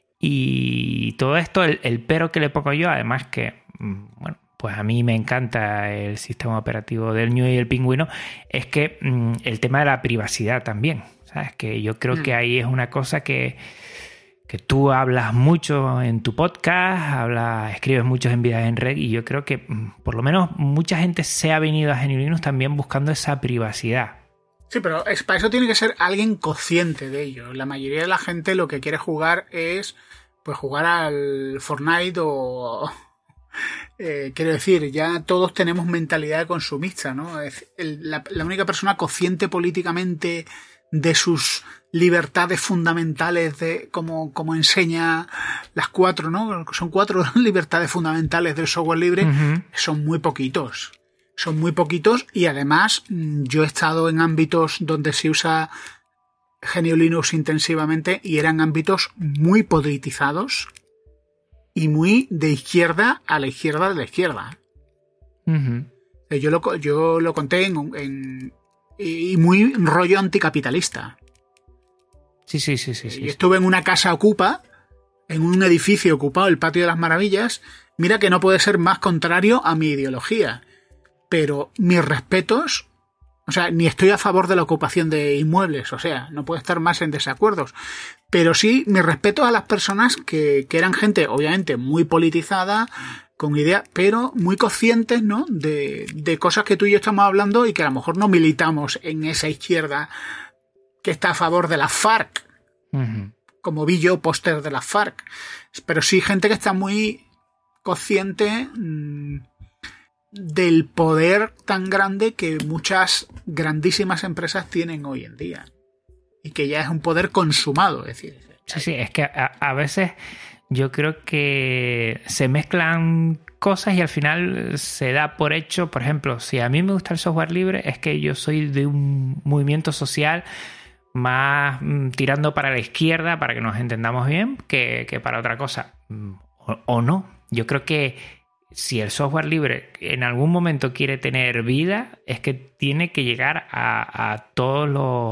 Y todo esto, el pero que le pongo yo, además que, bueno, pues a mí me encanta el sistema operativo del Ñu y el Pingüino, es que el tema de la privacidad también, ¿sabes? Que yo creo que ahí es una cosa que tú hablas mucho en tu podcast, escribes muchos en Vidas en Red, y yo creo que por lo menos mucha gente se ha venido a GNU Linux también buscando esa privacidad. Sí, pero para eso tiene que ser alguien consciente de ello. La mayoría de la gente lo que quiere jugar es pues jugar al Fortnite o... quiero decir, ya todos tenemos mentalidad de consumista, ¿no? La única persona consciente políticamente de sus libertades fundamentales, como enseña las 4, ¿no? Son 4 libertades fundamentales del software libre, son muy poquitos. Son muy poquitos, y además yo he estado en ámbitos donde se usa GNU Linux intensivamente y eran ámbitos muy politizados y muy de izquierda a la izquierda de la izquierda. Yo lo conté y muy rollo anticapitalista. Sí. Yo estuve en una casa ocupa, en un edificio ocupado, el Patio de las Maravillas. Mira que no puede ser más contrario a mi ideología. Pero mis respetos, o sea, ni estoy a favor de la ocupación de inmuebles, o sea, no puedo estar más en desacuerdos. Pero sí, mis respetos a las personas que eran gente, obviamente, muy politizada, con ideas, pero muy conscientes, ¿no? De cosas que tú y yo estamos hablando y que a lo mejor no militamos en esa izquierda que está a favor de la FARC, como vi yo póster de la FARC. Pero sí gente que está muy consciente del poder tan grande que muchas grandísimas empresas tienen hoy en día y que ya es un poder consumado, es decir. Sí, es que a veces yo creo que se mezclan cosas y al final se da por hecho. Por ejemplo, si a mí me gusta el software libre, es que yo soy de un movimiento social más tirando para la izquierda, para que nos entendamos bien, que para otra cosa, o no. Yo creo que si el software libre en algún momento quiere tener vida, es que tiene que llegar a todos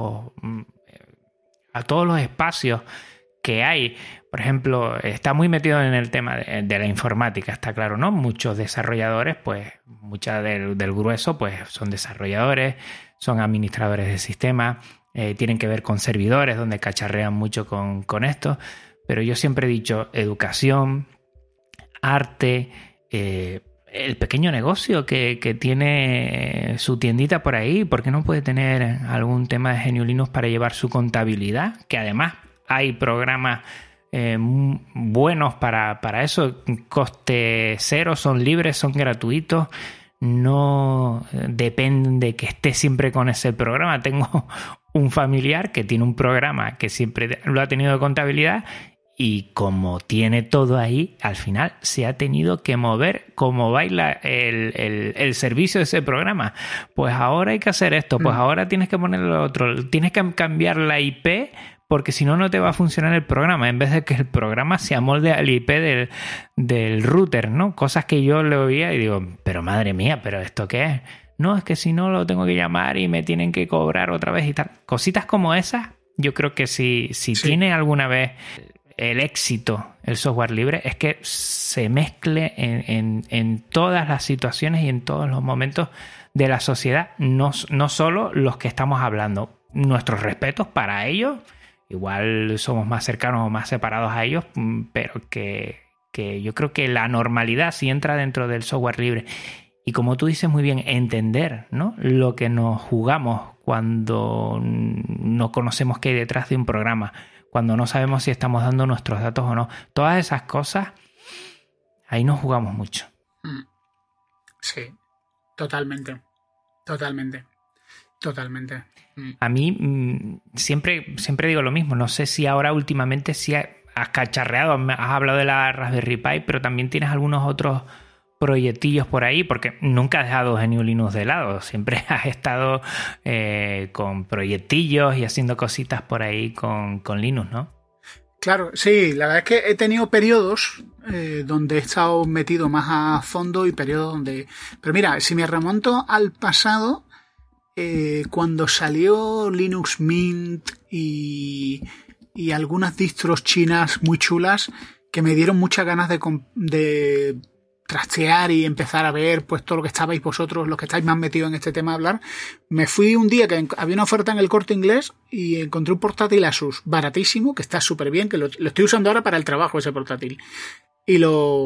los espacios que hay. Por ejemplo, está muy metido en el tema de la informática, está claro, ¿no? Muchos desarrolladores, pues, mucha del grueso, pues, son desarrolladores, son administradores de sistemas, tienen que ver con servidores, donde cacharrean mucho con esto. Pero yo siempre he dicho educación, arte, el pequeño negocio que tiene su tiendita por ahí, ¿por qué no puede tener algún tema de GNU Linux para llevar su contabilidad? Que además hay programas buenos para eso, coste cero, son libres, son gratuitos, no dependen de que esté siempre con ese programa. Tengo un familiar que tiene un programa que siempre lo ha tenido de contabilidad y como tiene todo ahí, al final se ha tenido que mover como baila el servicio de ese programa. Pues ahora hay que hacer esto, pues ahora tienes que poner lo otro, tienes que cambiar la IP porque si no, no te va a funcionar el programa, en vez de que el programa se amolde al IP del router, ¿no? Cosas que yo le oía y digo, pero madre mía, ¿pero esto qué es? No, es que si no lo tengo que llamar y me tienen que cobrar otra vez y tal. Cositas como esas, yo creo que si tiene alguna vez el éxito el software libre, es que se mezcle en todas las situaciones y en todos los momentos de la sociedad, no solo los que estamos hablando. Nuestros respetos para ellos, igual somos más cercanos o más separados a ellos, pero que yo creo que la normalidad sí entra dentro del software libre. Y como tú dices muy bien, entender, ¿no?, lo que nos jugamos cuando no conocemos qué hay detrás de un programa, cuando no sabemos si estamos dando nuestros datos o no. Todas esas cosas, ahí nos jugamos mucho. Sí, totalmente. A mí siempre digo lo mismo. No sé si ahora últimamente sí has cacharreado, has hablado de la Raspberry Pi, pero también tienes algunos otros proyectillos por ahí, porque nunca has dejado GNU Linux de lado, siempre has estado con proyectillos y haciendo cositas por ahí con Linux, ¿no? Claro, sí, la verdad es que he tenido periodos donde he estado metido más a fondo y periodos donde... Pero mira, si me remonto al pasado, cuando salió Linux Mint y algunas distros chinas muy chulas que me dieron muchas ganas de trastear y empezar a ver pues todo lo que estabais vosotros, los que estáis más metidos en este tema, a hablar. Me fui un día que había una oferta en el Corte Inglés y encontré un portátil Asus baratísimo, que está súper bien, que lo estoy usando ahora para el trabajo, ese portátil. Y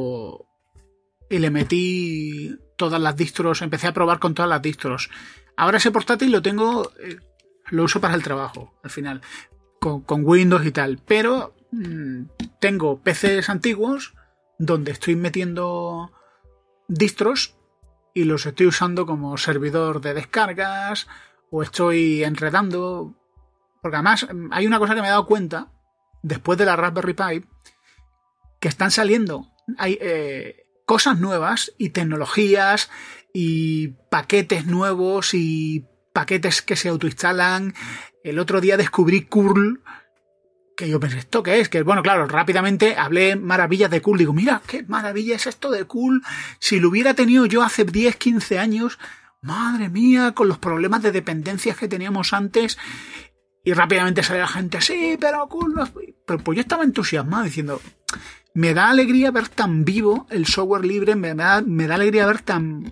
le metí todas las distros, empecé a probar con todas las distros. Ahora ese portátil lo uso para el trabajo, al final, con Windows y tal, pero tengo PCs antiguos donde estoy metiendo distros y los estoy usando como servidor de descargas o estoy enredando, porque además hay una cosa que me he dado cuenta después de la Raspberry Pi, que están saliendo cosas nuevas y tecnologías y paquetes nuevos y paquetes que se autoinstalan. El otro día descubrí curl, que yo pensé, ¿esto qué es? Que bueno, claro, rápidamente hablé maravillas de curl. Digo, mira, qué maravilla es esto de curl. Si lo hubiera tenido yo hace 10, 15 años, madre mía, con los problemas de dependencias que teníamos antes. Y rápidamente sale la gente, sí, pero curl no es... Pero pues yo estaba entusiasmado diciendo, me da alegría ver tan vivo el software libre, me da alegría ver tan...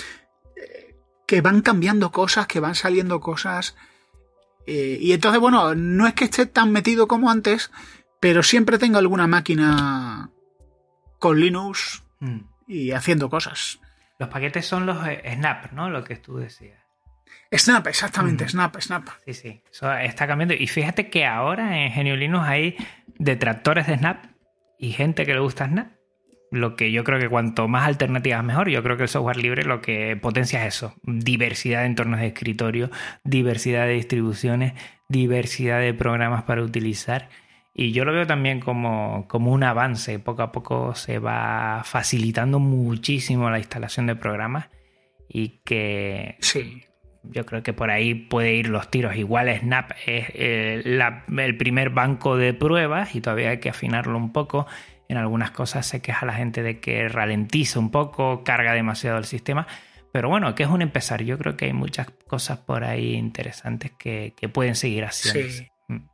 que van cambiando cosas, que van saliendo cosas... y entonces, bueno, no es que esté tan metido como antes, pero siempre tengo alguna máquina con Linux y haciendo cosas. Los paquetes son los Snap, ¿no? Lo que tú decías. Snap, exactamente, Snap. Sí. Eso está cambiando. Y fíjate que ahora en GNU Linux hay detractores de Snap y gente que le gusta Snap. Lo que yo creo que cuanto más alternativas mejor. Yo creo que el software libre lo que potencia es eso. Diversidad de entornos de escritorio, diversidad de distribuciones, diversidad de programas para utilizar. Y yo lo veo también como un avance. Poco a poco se va facilitando muchísimo la instalación de programas y que sí, yo creo que por ahí puede ir los tiros. Igual Snap es el primer banco de pruebas y todavía hay que afinarlo un poco. En algunas cosas se queja la gente de que ralentiza un poco, carga demasiado el sistema. Pero bueno, que es un empezar. Yo creo que hay muchas cosas por ahí interesantes que pueden seguir haciendo. Sí.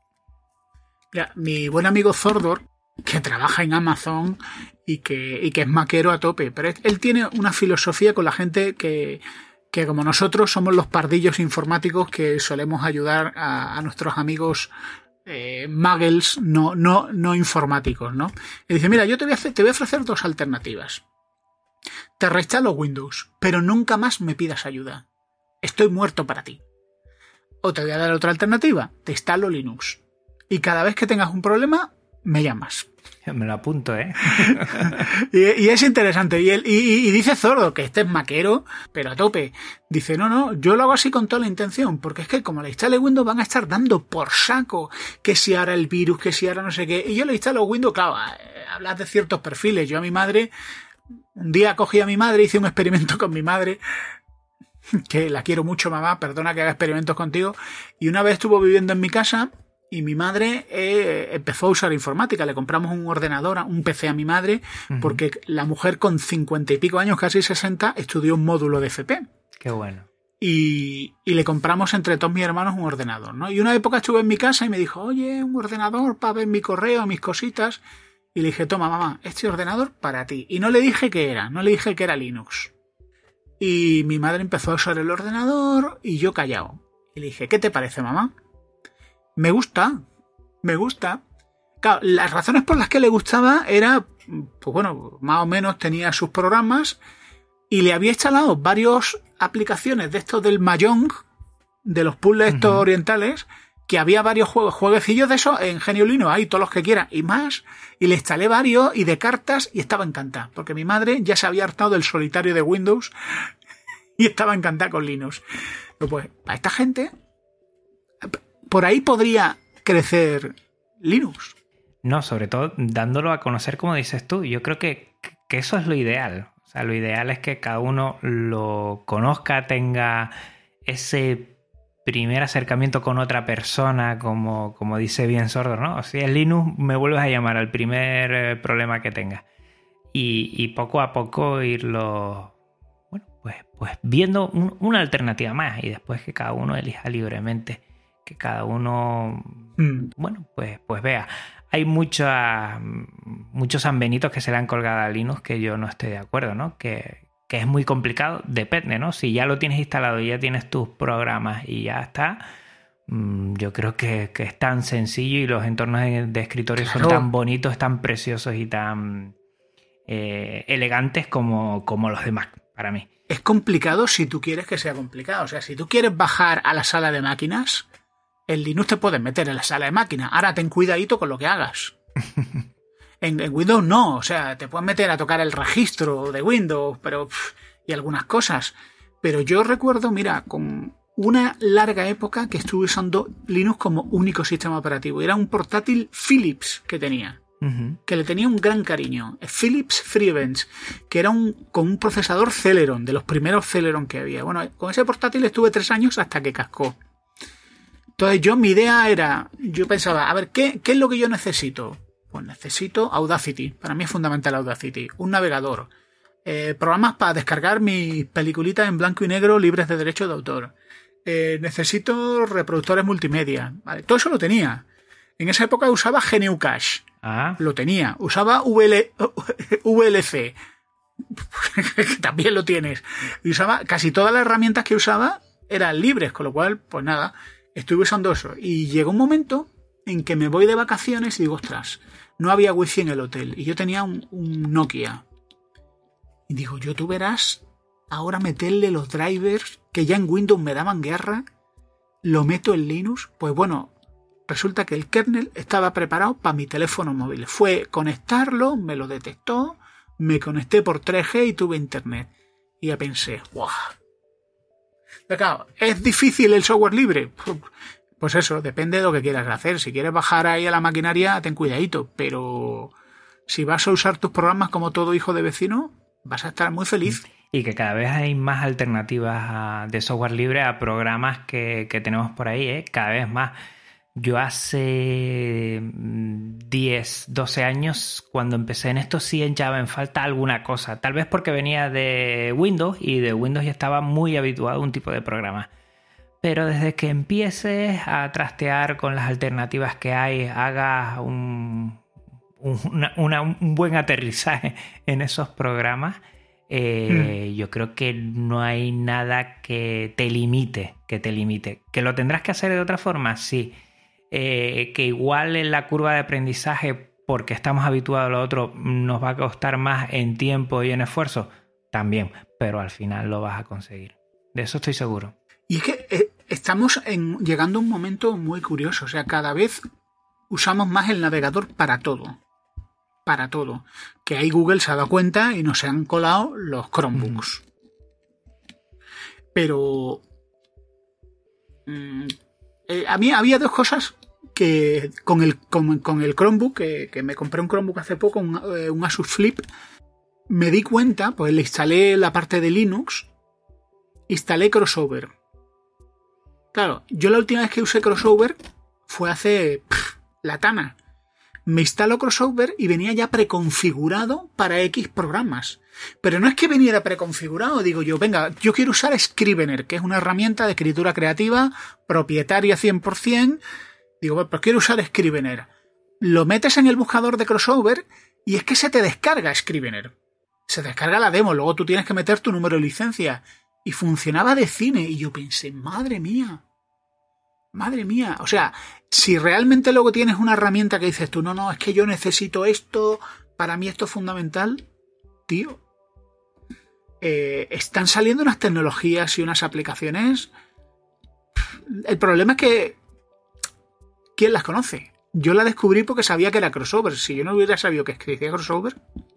Mira, mi buen amigo Zordor, que trabaja en Amazon y que es maquero a tope, pero él tiene una filosofía con la gente que como nosotros somos los pardillos informáticos que solemos ayudar a nuestros amigos muggles no informáticos, ¿no? Y dice, mira, yo te voy a ofrecer dos alternativas. Te reinstalo Windows, pero nunca más me pidas ayuda. Estoy muerto para ti. O te voy a dar otra alternativa. Te instalo Linux. Y cada vez que tengas un problema, me llamas. Me lo apunto, ¿eh? y es interesante. Y dice Zordo que este es maquero, pero a tope. Dice, no, yo lo hago así con toda la intención, porque es que como le instale Windows van a estar dando por saco que si ahora el virus, que si ahora no sé qué. Y yo le instalo Windows, claro, hablas de ciertos perfiles. Yo a mi madre, un día cogí a mi madre, hice un experimento con mi madre, que la quiero mucho, mamá, perdona que haga experimentos contigo, y una vez estuvo viviendo en mi casa y mi madre empezó a usar informática. Le compramos un ordenador, un PC a mi madre, porque la mujer con 50 y pico años, casi 60, estudió un módulo de FP. Qué bueno. Y le compramos entre todos mis hermanos un ordenador, ¿no? Y una época estuve en mi casa y me dijo, oye, un ordenador para ver mi correo, mis cositas. Y le dije, toma, mamá, este ordenador para ti. Y no le dije qué era, no le dije que era Linux. Y mi madre empezó a usar el ordenador y yo callado. Y le dije, ¿qué te parece, mamá? Me gusta. Claro, las razones por las que le gustaba era, pues bueno, más o menos tenía sus programas y le había instalado varias aplicaciones de estos del Mahjong, de los puzzles estos orientales, que había varios jueguecillos de esos en Genio Linux, hay todos los que quiera y más, y le instalé varios y de cartas y estaba encantada, porque mi madre ya se había hartado del solitario de Windows y estaba encantada con Linux. Pero pues, para esta gente, por ahí podría crecer Linux. No, sobre todo dándolo a conocer, como dices tú. Yo creo que eso es lo ideal. O sea, lo ideal es que cada uno lo conozca, tenga ese primer acercamiento con otra persona, como dice bien Sordo, ¿no? Si es Linux, me vuelves a llamar al primer problema que tenga. Y poco a poco irlo, bueno, pues viendo una alternativa más y después que cada uno elija libremente, que cada uno, bueno, pues vea. Hay muchos sanbenitos que se le han colgado a Linux que yo no estoy de acuerdo, ¿no? Que es muy complicado, depende, ¿no? Si ya lo tienes instalado y ya tienes tus programas y ya está, yo creo que es tan sencillo y los entornos de escritorio son tan bonitos, tan preciosos y tan elegantes como los de Mac, para mí. Es complicado si tú quieres que sea complicado. O sea, si tú quieres bajar a la sala de máquinas, en Linux te puedes meter en la sala de máquinas. Ahora ten cuidadito con lo que hagas. En Windows no, o sea, te puedes meter a tocar el registro de Windows, pero y algunas cosas. Pero yo recuerdo, mira, con una larga época que estuve usando Linux como único sistema operativo. Era un portátil Philips que tenía, que le tenía un gran cariño. Philips FreeBench, que era con un procesador Celeron, de los primeros Celeron que había. Bueno, con ese portátil estuve 3 años hasta que cascó. Entonces mi idea era, yo pensaba, a ver, ¿qué es lo que yo necesito? Pues necesito Audacity, para mí es fundamental Audacity, un navegador, programas para descargar mis peliculitas en blanco y negro libres de derecho de autor, necesito reproductores multimedia, ¿vale? Todo eso lo tenía. En esa época usaba GNU Cache, lo tenía, usaba VLC, también lo tienes, y usaba, casi todas las herramientas que usaba eran libres, con lo cual, pues nada, estuve usando eso. Y llegó un momento en que me voy de vacaciones y digo, ostras, no había wifi en el hotel. Y yo tenía un Nokia. Y digo, tú verás, ahora meterle los drivers que ya en Windows me daban guerra, lo meto en Linux. Pues bueno, resulta que el kernel estaba preparado para mi teléfono móvil. Fue conectarlo, me lo detectó, me conecté por 3G y tuve internet. Y ya pensé, ¡guau! Pero claro, ¿es difícil el software libre? Pues eso, depende de lo que quieras hacer. Si quieres bajar ahí a la maquinaria, ten cuidadito. Pero si vas a usar tus programas como todo hijo de vecino, vas a estar muy feliz. Y que cada vez hay más alternativas de software libre a programas que tenemos por ahí, ¿eh? Cada vez más. Yo hace 10, 12 años, cuando empecé en esto, sí echaba en falta alguna cosa. Tal vez porque venía de Windows y de Windows ya estaba muy habituado a un tipo de programa. Pero desde que empieces a trastear con las alternativas que hay, hagas un buen aterrizaje en esos programas, yo creo que no hay nada que te limite. ¿Que lo tendrás que hacer de otra forma? Sí. Que igual en la curva de aprendizaje, porque estamos habituados a lo otro, nos va a costar más en tiempo y en esfuerzo. también, pero al final lo vas a conseguir. De eso estoy seguro. Y es que estamos llegando a un momento muy curioso. O sea, cada vez usamos más el navegador para todo. Para todo. Que ahí Google se ha dado cuenta y nos han colado los Chromebooks. Pero a mí había dos cosas que con el Chromebook, que me compré un Chromebook hace poco, un Asus Flip, me di cuenta, pues le instalé la parte de Linux, instalé Crossover. Claro, yo la última vez que usé Crossover fue hace la tana. Me instaló Crossover y venía ya preconfigurado para X programas. Pero no es que viniera preconfigurado, digo yo, venga, yo quiero usar Scrivener, que es una herramienta de escritura creativa, propietaria 100%. Digo, pues quiero usar Scrivener. Lo metes en el buscador de Crossover y es que se te descarga Scrivener. Se descarga la demo, luego tú tienes que meter tu número de licencia. Y funcionaba de cine. Y yo pensé, madre mía. O sea, si realmente luego tienes una herramienta que dices tú, no, es que yo necesito esto, para mí esto es fundamental, tío. Están saliendo unas tecnologías y unas aplicaciones. El problema es que ¿quién las conoce? Yo la descubrí porque sabía que era Crossover. Si yo no hubiera sabido que escribía Crossover,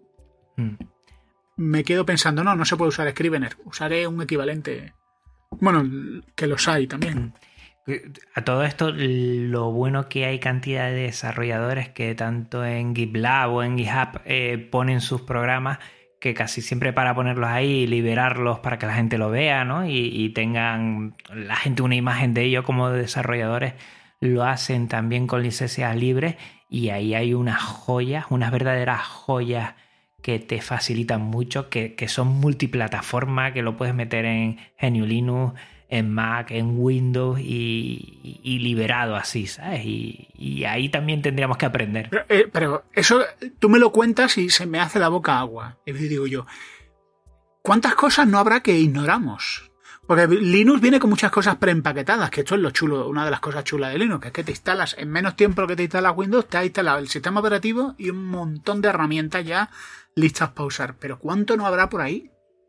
me quedo pensando, no se puede usar Scrivener. Usaré un equivalente. Bueno, que los hay también. A todo esto, lo bueno que hay cantidad de desarrolladores que tanto en GitLab o en GitHub ponen sus programas, que casi siempre para ponerlos ahí y liberarlos para que la gente lo vea, ¿no? Y tengan la gente una imagen de ellos como desarrolladores, lo hacen también con licencias libres, y ahí hay unas joyas, unas verdaderas joyas que te facilitan mucho, que son multiplataforma, que lo puedes meter en GNU Linux, en Mac, en Windows y liberado así, ¿sabes? Y ahí también tendríamos que aprender. Pero eso tú me lo cuentas y se me hace la boca agua. Y digo yo, ¿cuántas cosas no habrá que ignoramos? Porque Linux viene con muchas cosas preempaquetadas, que esto es lo chulo, una de las cosas chulas de Linux, que es que te instalas en menos tiempo que te instalas Windows, te ha instalado el sistema operativo y un montón de herramientas ya listas para usar. Pero ¿cuánto no habrá por ahí?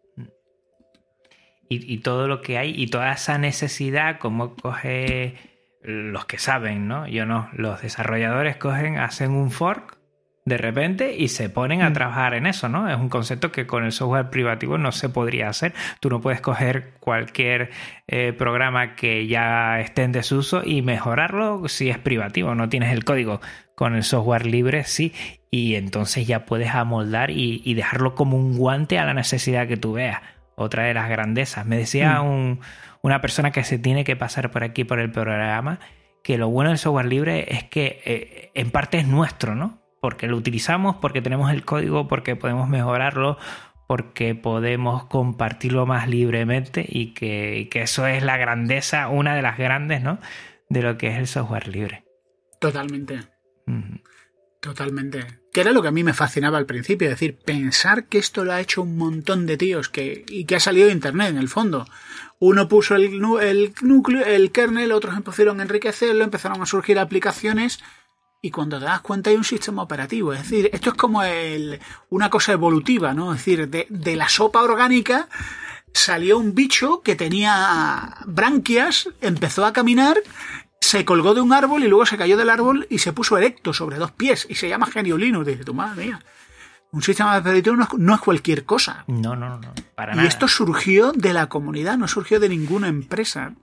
Y todo lo que hay y toda esa necesidad, como coge los que saben, ¿no? Yo no, los desarrolladores hacen un fork de repente y se ponen a trabajar en eso, ¿no? Es un concepto que con el software privativo no se podría hacer. Tú no puedes coger cualquier programa que ya esté en desuso y mejorarlo si es privativo, no tienes el código. Con el software libre sí, y entonces ya puedes amoldar y dejarlo como un guante a la necesidad que tú veas. Otra de las grandezas. Me decía una persona que se tiene que pasar por aquí por el programa, que lo bueno del software libre es que en parte es nuestro, ¿no? Porque lo utilizamos, porque tenemos el código, porque podemos mejorarlo, porque podemos compartirlo más libremente, y que eso es la grandeza, una de las grandes, ¿no? De lo que es el software libre. Totalmente. Totalmente. Que era lo que a mí me fascinaba al principio, es decir, pensar que esto lo ha hecho un montón de tíos y que ha salido de internet en el fondo. Uno puso el núcleo, el kernel, otros empezaron a enriquecerlo, empezaron a surgir aplicaciones, y cuando te das cuenta hay un sistema operativo. Es decir, esto es como una cosa evolutiva, ¿no? Es decir, de la sopa orgánica salió un bicho que tenía branquias, empezó a caminar, se colgó de un árbol y luego se cayó del árbol y se puso erecto sobre 2 pies y se llama GNU Linux. Dice, tu madre mía, un sistema operativo no es cualquier cosa. No, para y nada. Esto surgió de la comunidad, no surgió de ninguna empresa.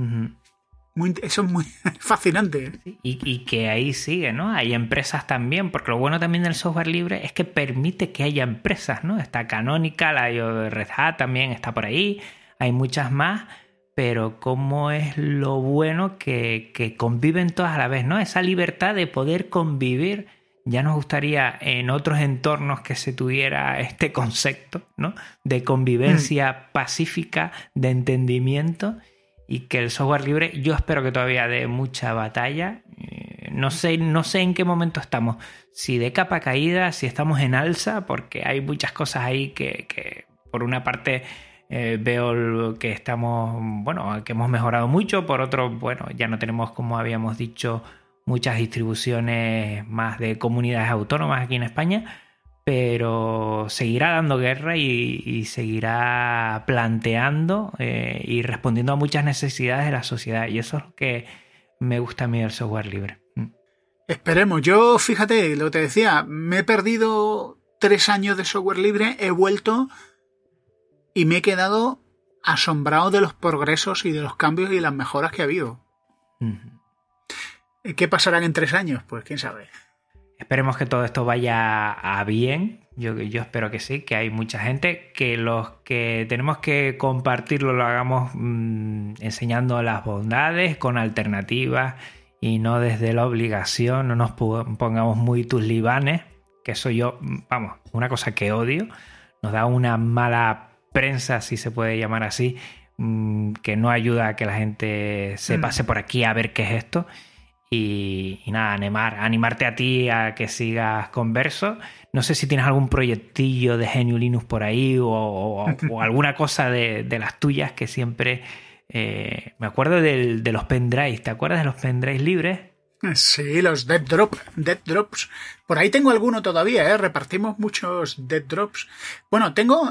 Eso es muy fascinante. Sí, y que ahí sigue, ¿no? Hay empresas también, porque lo bueno también del software libre es que permite que haya empresas, ¿no? Está Canonical, hay Red Hat también, está por ahí, hay muchas más. Pero cómo es lo bueno que conviven todas a la vez, ¿no? Esa libertad de poder convivir. Ya nos gustaría en otros entornos que se tuviera este concepto, ¿no? De convivencia pacífica, de entendimiento, y que el software libre, yo espero que todavía dé mucha batalla. No sé en qué momento estamos. Si de capa caída, si estamos en alza, porque hay muchas cosas ahí que por una parte... veo que que hemos mejorado mucho, por otro, ya no tenemos, como habíamos dicho, muchas distribuciones más de comunidades autónomas aquí en España, pero seguirá dando guerra y seguirá planteando y respondiendo a muchas necesidades de la sociedad. Y eso es lo que me gusta a mí del software libre. Esperemos. Yo, fíjate, lo que te decía, me he perdido 3 años de software libre, he vuelto y me he quedado asombrado de los progresos y de los cambios y las mejoras que ha habido. ¿Qué pasarán en 3 años? Pues quién sabe. Esperemos que todo esto vaya a bien. Yo espero que sí, que hay mucha gente, que los que tenemos que compartirlo lo hagamos enseñando las bondades, con alternativas y no desde la obligación. No nos pongamos muy talibanes, que eso yo, vamos, una cosa que odio. Nos da una mala prensa, si se puede llamar así, que no ayuda a que la gente se pase por aquí a ver qué es esto. Y nada, animarte a ti a que sigas Converso. No sé si tienes algún proyectillo de GNU Linux por ahí o alguna cosa de las tuyas que siempre... me acuerdo de los pendrives. ¿Te acuerdas de los pendrives libres? Sí, los Dead Drops. Por ahí tengo alguno todavía, repartimos muchos Dead Drops. Bueno, tengo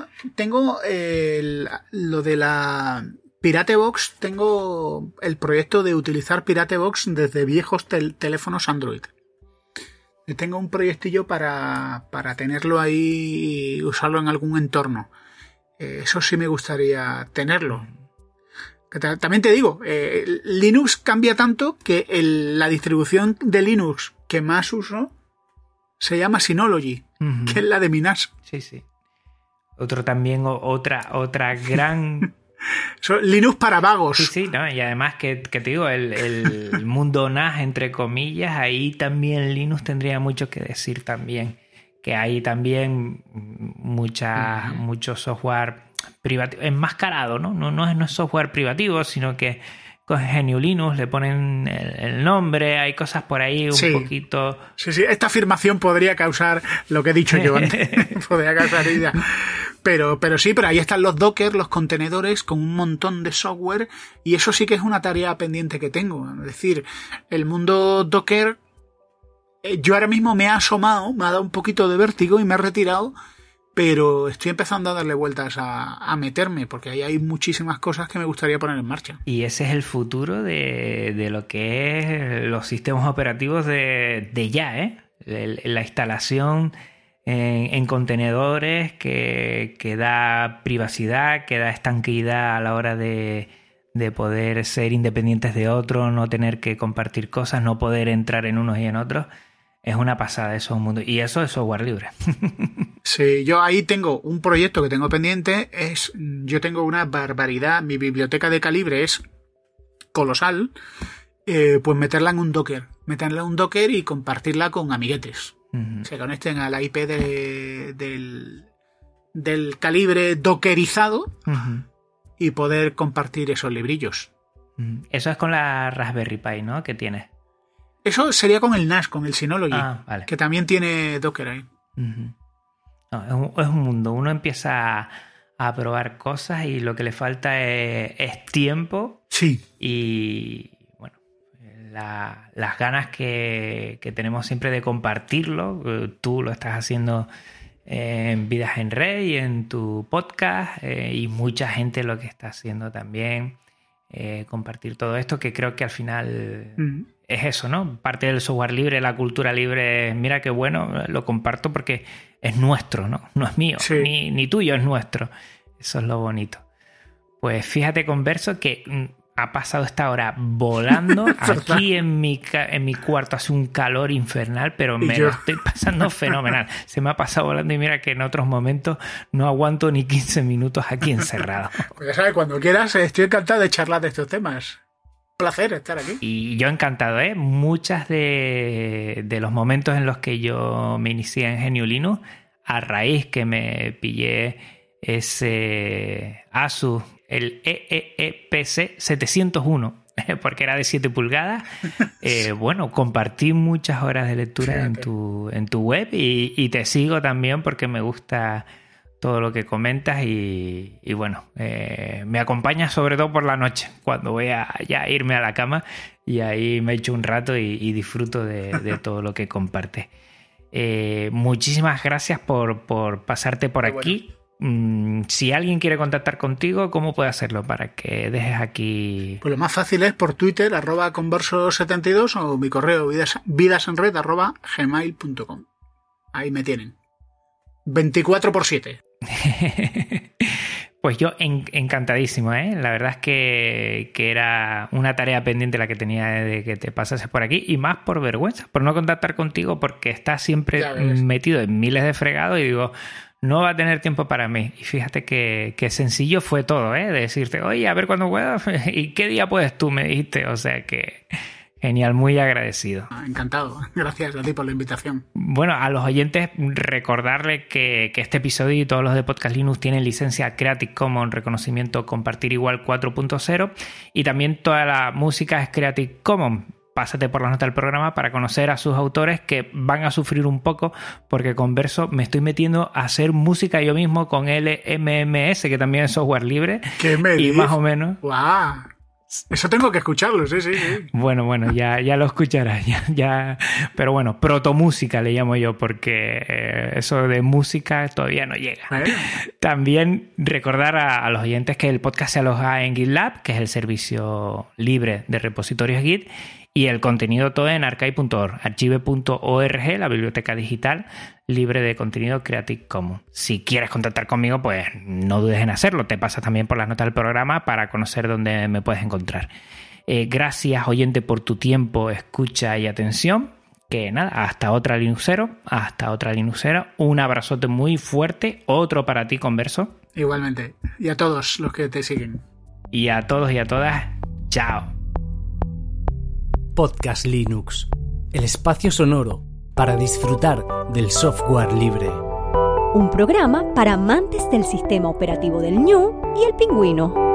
lo de la... Piratebox, tengo el proyecto de utilizar Piratebox desde viejos teléfonos Android. Tengo un proyectillo para tenerlo ahí y usarlo en algún entorno. Eso sí me gustaría tenerlo. También te digo, Linux cambia tanto que la distribución de Linux que más uso se llama Synology, que es la de Minas. Sí. Otra gran... Linux para vagos. Sí, ¿no? Y además que te digo, el mundo NAS, entre comillas, ahí también Linux tendría mucho que decir también. Que hay también mucho software privativo, enmascarado, ¿no? No es software privativo, sino que con GNU Linux le ponen el nombre, hay cosas por ahí un poquito... Sí, esta afirmación podría causar lo que he dicho yo antes, podría causar idea. Pero ahí están los Docker, los contenedores con un montón de software y eso sí que es una tarea pendiente que tengo. Es decir, el mundo Docker, yo ahora mismo me he asomado, me ha dado un poquito de vértigo y me he retirado, pero estoy empezando a darle vueltas a meterme porque ahí hay muchísimas cosas que me gustaría poner en marcha. Y ese es el futuro de lo que es los sistemas operativos de ya, la instalación en contenedores que da privacidad, que da estanqueidad a la hora de poder ser independientes de otros, no tener que compartir cosas, no poder entrar en unos y en otros. Es una pasada, eso es un mundo. Y eso es software libre. Sí, yo ahí tengo un proyecto que tengo pendiente. Yo tengo una barbaridad. Mi biblioteca de calibre es colosal. Pues meterla en un Docker. Meterla en un Docker y compartirla con amiguetes. Se conecten a la IP del calibre dockerizado y poder compartir esos librillos. Eso es con la Raspberry Pi, ¿no? ¿Qué tienes? Eso sería con el NAS, con el Synology, vale. Que también tiene Docker ahí. No, es un mundo. Uno empieza a probar cosas y lo que le falta es tiempo. Sí. Y bueno, las ganas que tenemos siempre de compartirlo. Tú lo estás haciendo en Vidas en Red y en tu podcast y mucha gente lo que está haciendo también. Compartir todo esto, que creo que al final es eso, ¿no? Parte del software libre, la cultura libre, mira qué bueno, lo comparto porque es nuestro, ¿no? No es mío, ni tuyo, es nuestro. Eso es lo bonito. Pues fíjate, Converso, que ha pasado esta hora volando. Aquí en mi cuarto hace un calor infernal, pero me lo estoy pasando fenomenal. Se me ha pasado volando y mira que en otros momentos no aguanto ni 15 minutos aquí encerrado. Pues ya sabes, cuando quieras, estoy encantado de charlar de estos temas. Placer estar aquí. Y yo encantado, ¿eh? Muchas de los momentos en los que yo me inicié en GNU Linux, a raíz que me pillé ese Asus, el EEE-PC 701, porque era de 7 pulgadas. Bueno, compartí muchas horas de lectura en tu web y te sigo también porque me gusta todo lo que comentas y bueno, me acompañas sobre todo por la noche, cuando voy a ya irme a la cama y ahí me echo un rato y disfruto de todo lo que compartes. Muchísimas gracias por pasarte por aquí. Si alguien quiere contactar contigo, ¿cómo puede hacerlo para que dejes aquí? Pues lo más fácil es por Twitter, @converso72, o mi correo vidasenred@gmail.com. Ahí me tienen. 24/7. Pues yo encantadísimo, ¿eh? La verdad es que era una tarea pendiente la que tenía de que te pasases por aquí, y más por vergüenza, por no contactar contigo, porque estás siempre metido en miles de fregados y digo, no va a tener tiempo para mí. Y fíjate que sencillo fue todo, ¿eh? De decirte, oye, a ver cuándo puedas y qué día puedes tú, me dijiste. O sea que genial, muy agradecido. Encantado. Gracias a ti por la invitación. Bueno, a los oyentes recordarles que este episodio y todos los de Podcast Linux tienen licencia Creative Commons, reconocimiento compartir igual 4.0, y también toda la música es Creative Commons. Pásate por las notas del programa para conocer a sus autores, que van a sufrir un poco porque con Verso me estoy metiendo a hacer música yo mismo con LMMS, que también es software libre. ¿Qué me dices? Y más o menos... ¡Guau! Eso tengo que escucharlo, sí. Bueno, ya lo escucharás. Ya. Pero bueno, protomúsica le llamo yo, porque eso de música todavía no llega. También recordar a los oyentes que el podcast se aloja en GitLab, que es el servicio libre de repositorios Git, y el contenido todo en archive.org, archive.org, la biblioteca digital libre de contenido Creative Commons. Si quieres contactar conmigo, pues no dudes en hacerlo. Te pasas también por las notas del programa para conocer dónde me puedes encontrar. Gracias, oyente, por tu tiempo, escucha y atención. Que nada, hasta otra Linuxero. Un abrazote muy fuerte, otro para ti, Converso. Igualmente. Y a todos los que te siguen. Y a todos y a todas, chao. Podcast Linux, el espacio sonoro para disfrutar del software libre. Un programa para amantes del sistema operativo del Ñu y el Pingüino.